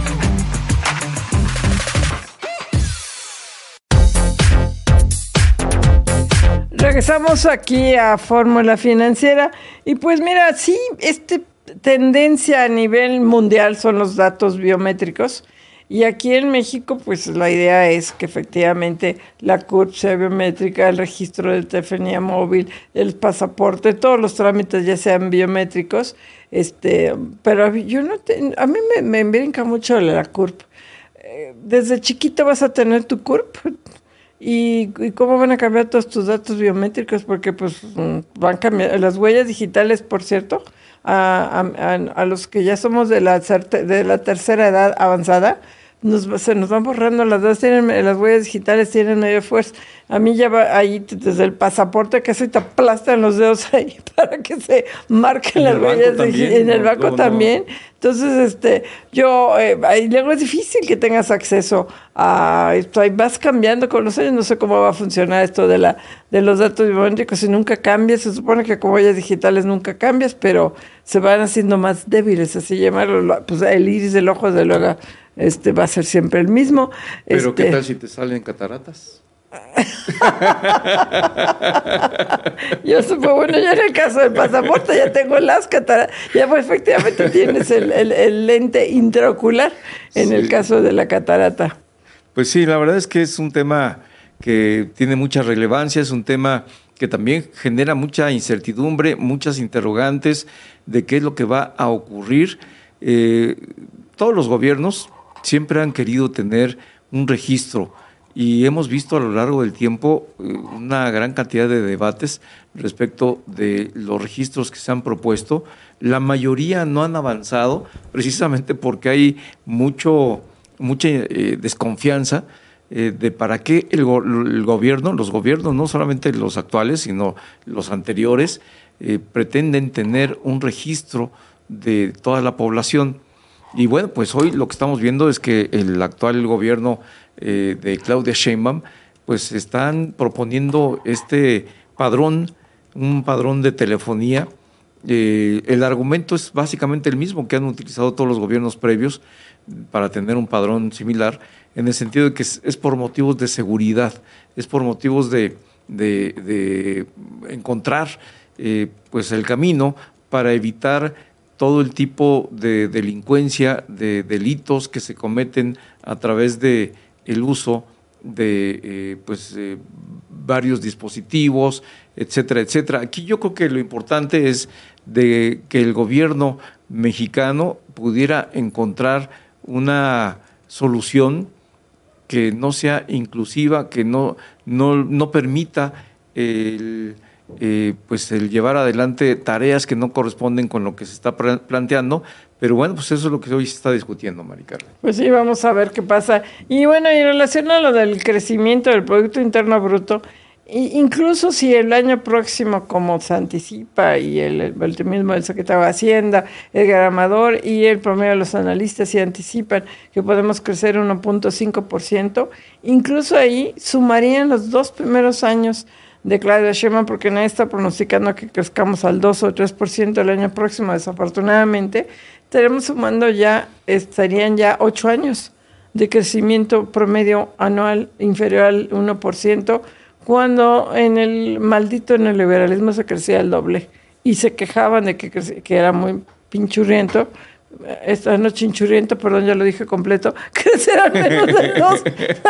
Regresamos aquí a Fórmula Financiera y pues mira, sí, este tendencia a nivel mundial son los datos biométricos y aquí en México pues la idea es que efectivamente la C U R P sea biométrica, el registro de telefonía móvil, el pasaporte, todos los trámites ya sean biométricos, este, pero yo no te, a mí me, me brinca mucho la C U R P. Eh, desde chiquito vas a tener tu C U R P. ¿Y, ¿Y cómo van a cambiar todos tus datos biométricos? Porque pues van a cambiar las huellas digitales, por cierto, a, a, a los que ya somos de la, de la tercera edad avanzada, nos, se nos van borrando las dos, tienen, las huellas digitales tienen medio fuerza. A mí ya va ahí desde el pasaporte casi te aplastan los dedos ahí para que se marquen las huellas digitales. En el banco también. Entonces, este, yo, eh, ahí luego es difícil que tengas acceso a esto. Ahí vas cambiando con los años, no sé cómo va a funcionar esto de la de los datos biométricos. Si nunca cambias, se supone que con huellas digitales nunca cambias, pero se van haciendo más débiles, así llamarlo. Pues el iris del ojo, de luego, este, va a ser siempre el mismo. Pero este, ¿qué tal si te salen cataratas? Yo supongo, bueno, ya en el caso del pasaporte ya tengo las cataratas, ya pues efectivamente tienes el, el, el lente intraocular en sí. El caso de la catarata. Pues sí, la verdad es que es un tema que tiene mucha relevancia, es un tema que también genera mucha incertidumbre, muchas interrogantes de qué es lo que va a ocurrir. Eh, todos los gobiernos siempre han querido tener un registro y hemos visto a lo largo del tiempo eh, una gran cantidad de debates respecto de los registros que se han propuesto. La mayoría no han avanzado precisamente porque hay mucho, mucha eh, desconfianza eh, de para qué el, go el gobierno, los gobiernos, no solamente los actuales, sino los anteriores, eh, pretenden tener un registro de toda la población. Y bueno, pues hoy lo que estamos viendo es que el actual gobierno eh, de Claudia Sheinbaum, pues están proponiendo este padrón, un padrón de telefonía. Eh, el argumento es básicamente el mismo que han utilizado todos los gobiernos previos para tener un padrón similar, en el sentido de que es, es por motivos de seguridad, es por motivos de, de, de encontrar eh, pues el camino para evitar todo el tipo de delincuencia, de delitos que se cometen a través de el uso de eh, pues eh, varios dispositivos, etcétera, etcétera. Aquí yo creo que lo importante es de que el gobierno mexicano pudiera encontrar una solución que no sea inclusiva, que no, no, no permita el Eh, pues el llevar adelante tareas que no corresponden con lo que se está planteando, pero bueno, pues eso es lo que hoy se está discutiendo, Mari Carmen. Pues sí, vamos a ver qué pasa. Y bueno, y en relación a lo del crecimiento del Producto Interno Bruto, incluso si el año próximo, como se anticipa, y el, el, el mismo del secretario de Hacienda, Edgar Amador y el promedio de los analistas se anticipan que podemos crecer uno punto cinco por ciento, incluso ahí sumarían los dos primeros años de Claudia Sheinbaum, porque nadie está pronosticando que crezcamos al dos o tres por ciento el año próximo, desafortunadamente. Estaremos sumando ya, estarían ya ocho años de crecimiento promedio anual inferior al uno por ciento, cuando en el maldito neoliberalismo se crecía el doble y se quejaban de que, que era muy pinchurriento. Esta no chinchurriento, perdón, ya lo dije completo, crecer al menos del dos,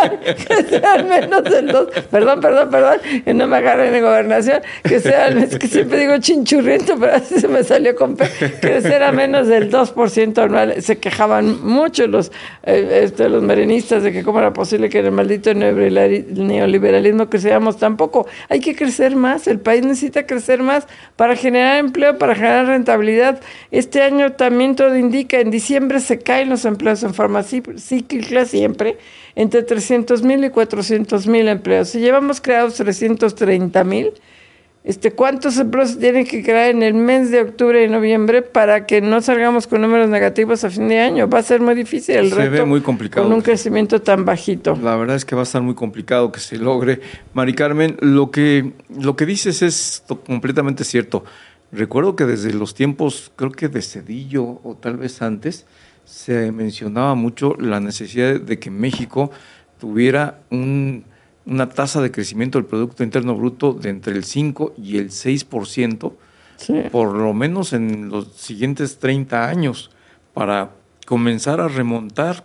crecer al menos del dos, perdón, perdón, perdón, que no me agarren en gobernación, que sea, es que siempre digo chinchurriento, pero así se me salió con P, crecer a menos del dos por ciento anual. Se quejaban mucho los, eh, este, los marinistas de que cómo era posible que en el maldito neoliberalismo creciéramos tan poco. Hay que crecer más, el país necesita crecer más para generar empleo, para generar rentabilidad. Este año también todo indica, en diciembre se caen los empleos en forma cíclica siempre, entre trescientos mil y cuatrocientos mil empleos. Si llevamos creados trescientos treinta mil, este, ¿cuántos empleos se tienen que crear en el mes de octubre y noviembre para que no salgamos con números negativos a fin de año? Va a ser muy difícil el se reto ve muy complicado con un crecimiento tan bajito. La verdad es que va a estar muy complicado que se logre. Mari Carmen, lo que, lo que dices es completamente cierto. Recuerdo que desde los tiempos, creo que de Cedillo o tal vez antes, se mencionaba mucho la necesidad de que México tuviera un, una tasa de crecimiento del Producto Interno Bruto de entre el cinco y el seis por ciento, sí, por lo menos en los siguientes treinta años, para comenzar a remontar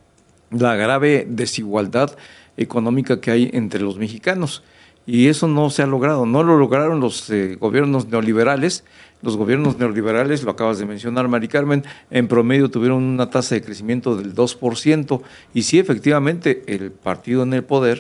la grave desigualdad económica que hay entre los mexicanos. Y eso no se ha logrado, no lo lograron los eh, gobiernos neoliberales. Los gobiernos neoliberales, lo acabas de mencionar, Mari Carmen, en promedio tuvieron una tasa de crecimiento del dos por ciento. Y sí, efectivamente, el partido en el poder,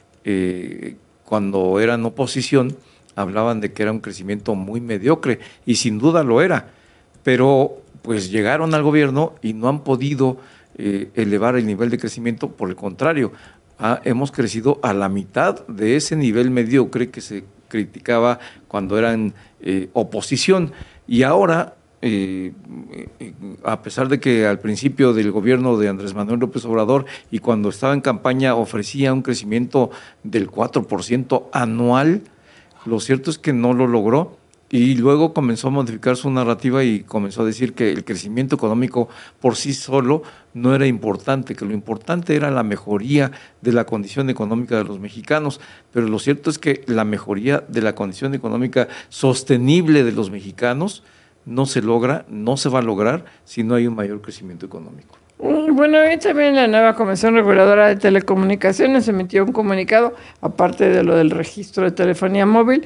eh, cuando eran oposición, hablaban de que era un crecimiento muy mediocre, y sin duda lo era. Pero pues llegaron al gobierno y no han podido eh, elevar el nivel de crecimiento, por el contrario, Ah, hemos crecido a la mitad de ese nivel mediocre que se criticaba cuando eran eh, oposición. Y ahora, eh, eh, a pesar de que al principio del gobierno de Andrés Manuel López Obrador y cuando estaba en campaña ofrecía un crecimiento del cuatro por ciento anual, lo cierto es que no lo logró. Y luego comenzó a modificar su narrativa y comenzó a decir que el crecimiento económico por sí solo no era importante, que lo importante era la mejoría de la condición económica de los mexicanos. Pero lo cierto es que la mejoría de la condición económica sostenible de los mexicanos no se logra, no se va a lograr si no hay un mayor crecimiento económico. Bueno, hoy también la nueva Comisión Reguladora de Telecomunicaciones emitió un comunicado, aparte de lo del registro de telefonía móvil,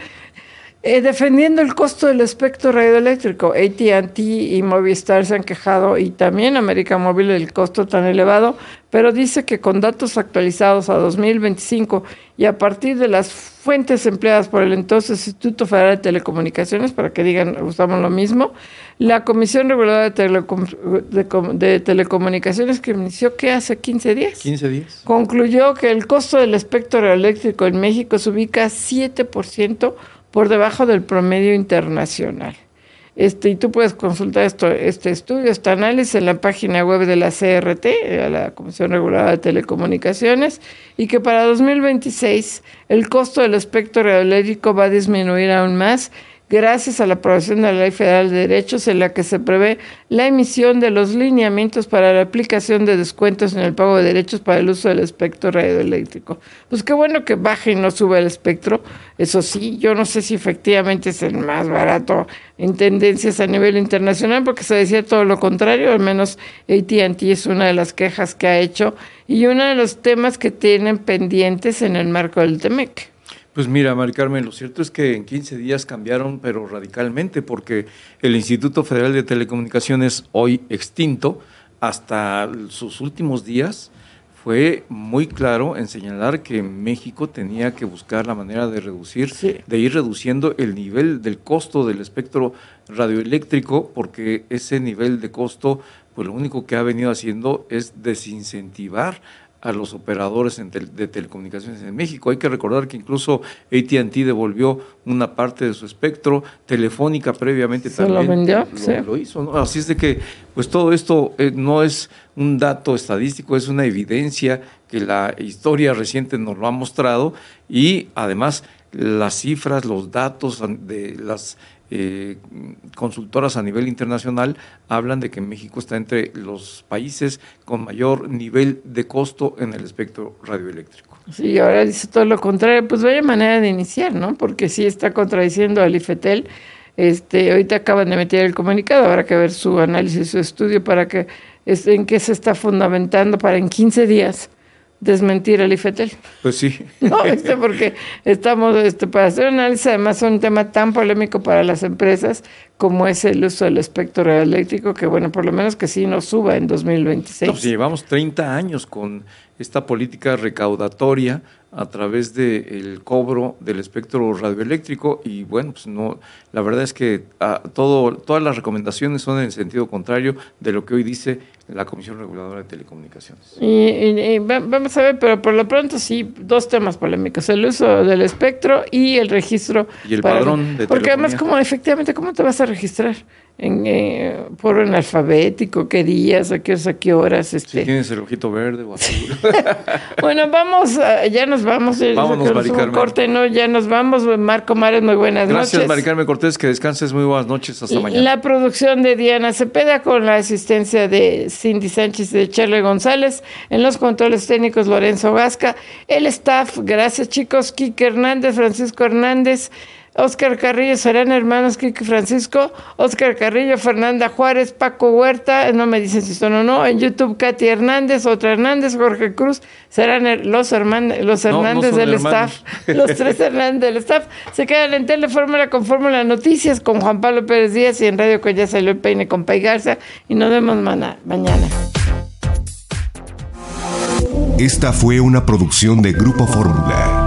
Eh, defendiendo el costo del espectro radioeléctrico. A T and T y Movistar se han quejado, y también América Móvil, del costo tan elevado, pero dice que con datos actualizados a dos mil veinticinco y a partir de las fuentes empleadas por el entonces Instituto Federal de Telecomunicaciones, para que digan, usamos lo mismo, la Comisión Reguladora de, Telecom de, de Telecomunicaciones, que inició, ¿qué? Hace quince días. quince días. Concluyó que el costo del espectro radioeléctrico en México se ubica siete por ciento por debajo del promedio internacional. Este, y tú puedes consultar esto, este estudio, este análisis en la página web de la C R T, la Comisión Reguladora de Telecomunicaciones, y que para dos mil veintiséis el costo del espectro radioeléctrico va a disminuir aún más, gracias a la aprobación de la Ley Federal de Derechos, en la que se prevé la emisión de los lineamientos para la aplicación de descuentos en el pago de derechos para el uso del espectro radioeléctrico. Pues qué bueno que baje y no sube el espectro. Eso sí, yo no sé si efectivamente es el más barato en tendencias a nivel internacional, porque se decía todo lo contrario. Al menos A T and T es una de las quejas que ha hecho y uno de los temas que tienen pendientes en el marco del T M E C. Pues mira, Mari Carmen, lo cierto es que en quince días cambiaron, pero radicalmente, porque el Instituto Federal de Telecomunicaciones, hoy extinto, hasta sus últimos días, fue muy claro en señalar que México tenía que buscar la manera de reducir, sí. de ir reduciendo el nivel del costo del espectro radioeléctrico, porque ese nivel de costo, pues lo único que ha venido haciendo es desincentivar a los operadores en tel de telecomunicaciones en México. Hay que recordar que incluso A T and T devolvió una parte de su espectro, Telefónica previamente ¿Se también lo vendió? lo, Sí. lo hizo, ¿no? Así es de que pues todo esto eh, no es un dato estadístico, es una evidencia que la historia reciente nos lo ha mostrado, y además las cifras, los datos de las Eh, consultoras a nivel internacional hablan de que México está entre los países con mayor nivel de costo en el espectro radioeléctrico. Sí, ahora dice todo lo contrario. Pues vaya manera de iniciar, ¿no? Porque sí está contradiciendo al IFETEL. Este, ahorita acaban de meter el comunicado, habrá que ver su análisis, su estudio, para que este, en qué se está fundamentando para en quince días desmentir al IFETEL. Pues sí. No, este, porque estamos, este, para hacer un análisis, además, un tema tan polémico para las empresas como es el uso del espectro radioeléctrico, que bueno, por lo menos que sí nos suba en dos mil veintiséis. No, pues llevamos treinta años con esta política recaudatoria a través del cobro del espectro radioeléctrico, y bueno, pues no, la verdad es que a, todo, todas las recomendaciones son en el sentido contrario de lo que hoy dice la Comisión Reguladora de Telecomunicaciones. Y, y, y vamos a ver, pero por lo pronto sí, dos temas polémicos: el uso del espectro y el registro. Y el para, padrón de porque telefonía. además, como efectivamente, ¿cómo te vas a registrar? En, eh, por orden alfabético, qué días, a qué, a qué horas. Este. Si tienes el ojito verde o azul. Bueno, vamos, uh, ya nos vamos. Vámonos, Mari Carmen. Corte, no, ya nos vamos. Marco Mares, muy buenas Gracias, noches. Gracias, Mari Carmen Cortés, que descanses, muy buenas noches, hasta mañana. La producción de Diana Cepeda, con la asistencia de Cindy Sánchez y de Charlie González. En los controles técnicos, Lorenzo Gasca. El staff, gracias chicos, Quique Hernández, Francisco Hernández, Óscar Carrillo, serán hermanos Quique y Francisco, Óscar Carrillo, Fernanda Juárez, Paco Huerta, no me dicen si son o no, en YouTube Katy Hernández, otra Hernández, Jorge Cruz, serán los, herman los Hernández no, no del hermanos. Staff, los tres Hernández del staff. Se quedan en Telefórmula con Fórmula Noticias con Juan Pablo Pérez Díaz, y en Radio con Ya Salió el Peine con Pay Garza, y nos vemos mañana. Esta fue una producción de Grupo Fórmula.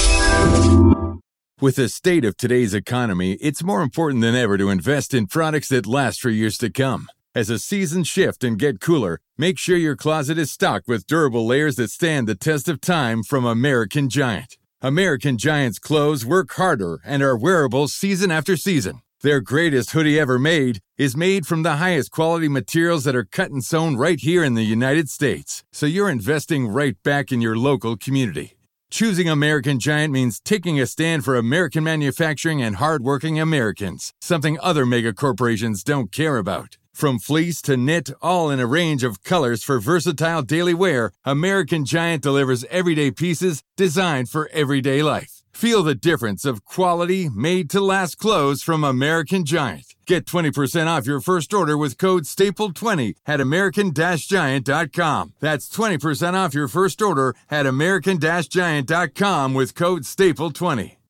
With the state of today's economy, it's more important than ever to invest in products that last for years to come. As the seasons shift and get cooler, make sure your closet is stocked with durable layers that stand the test of time from American Giant. American Giant's clothes work harder and are wearable season after season. Their greatest hoodie ever made is made from the highest quality materials that are cut and sewn right here in the United States. So you're investing right back in your local community. Choosing American Giant means taking a stand for American manufacturing and hardworking Americans, something other mega corporations don't care about. From fleece to knit, all in a range of colors for versatile daily wear, American Giant delivers everyday pieces designed for everyday life. Feel the difference of quality, made-to-last clothes from American Giant. Get twenty percent off your first order with code staple twenty at american giant dot com. That's twenty percent off your first order at american giant dot com with code staple twenty.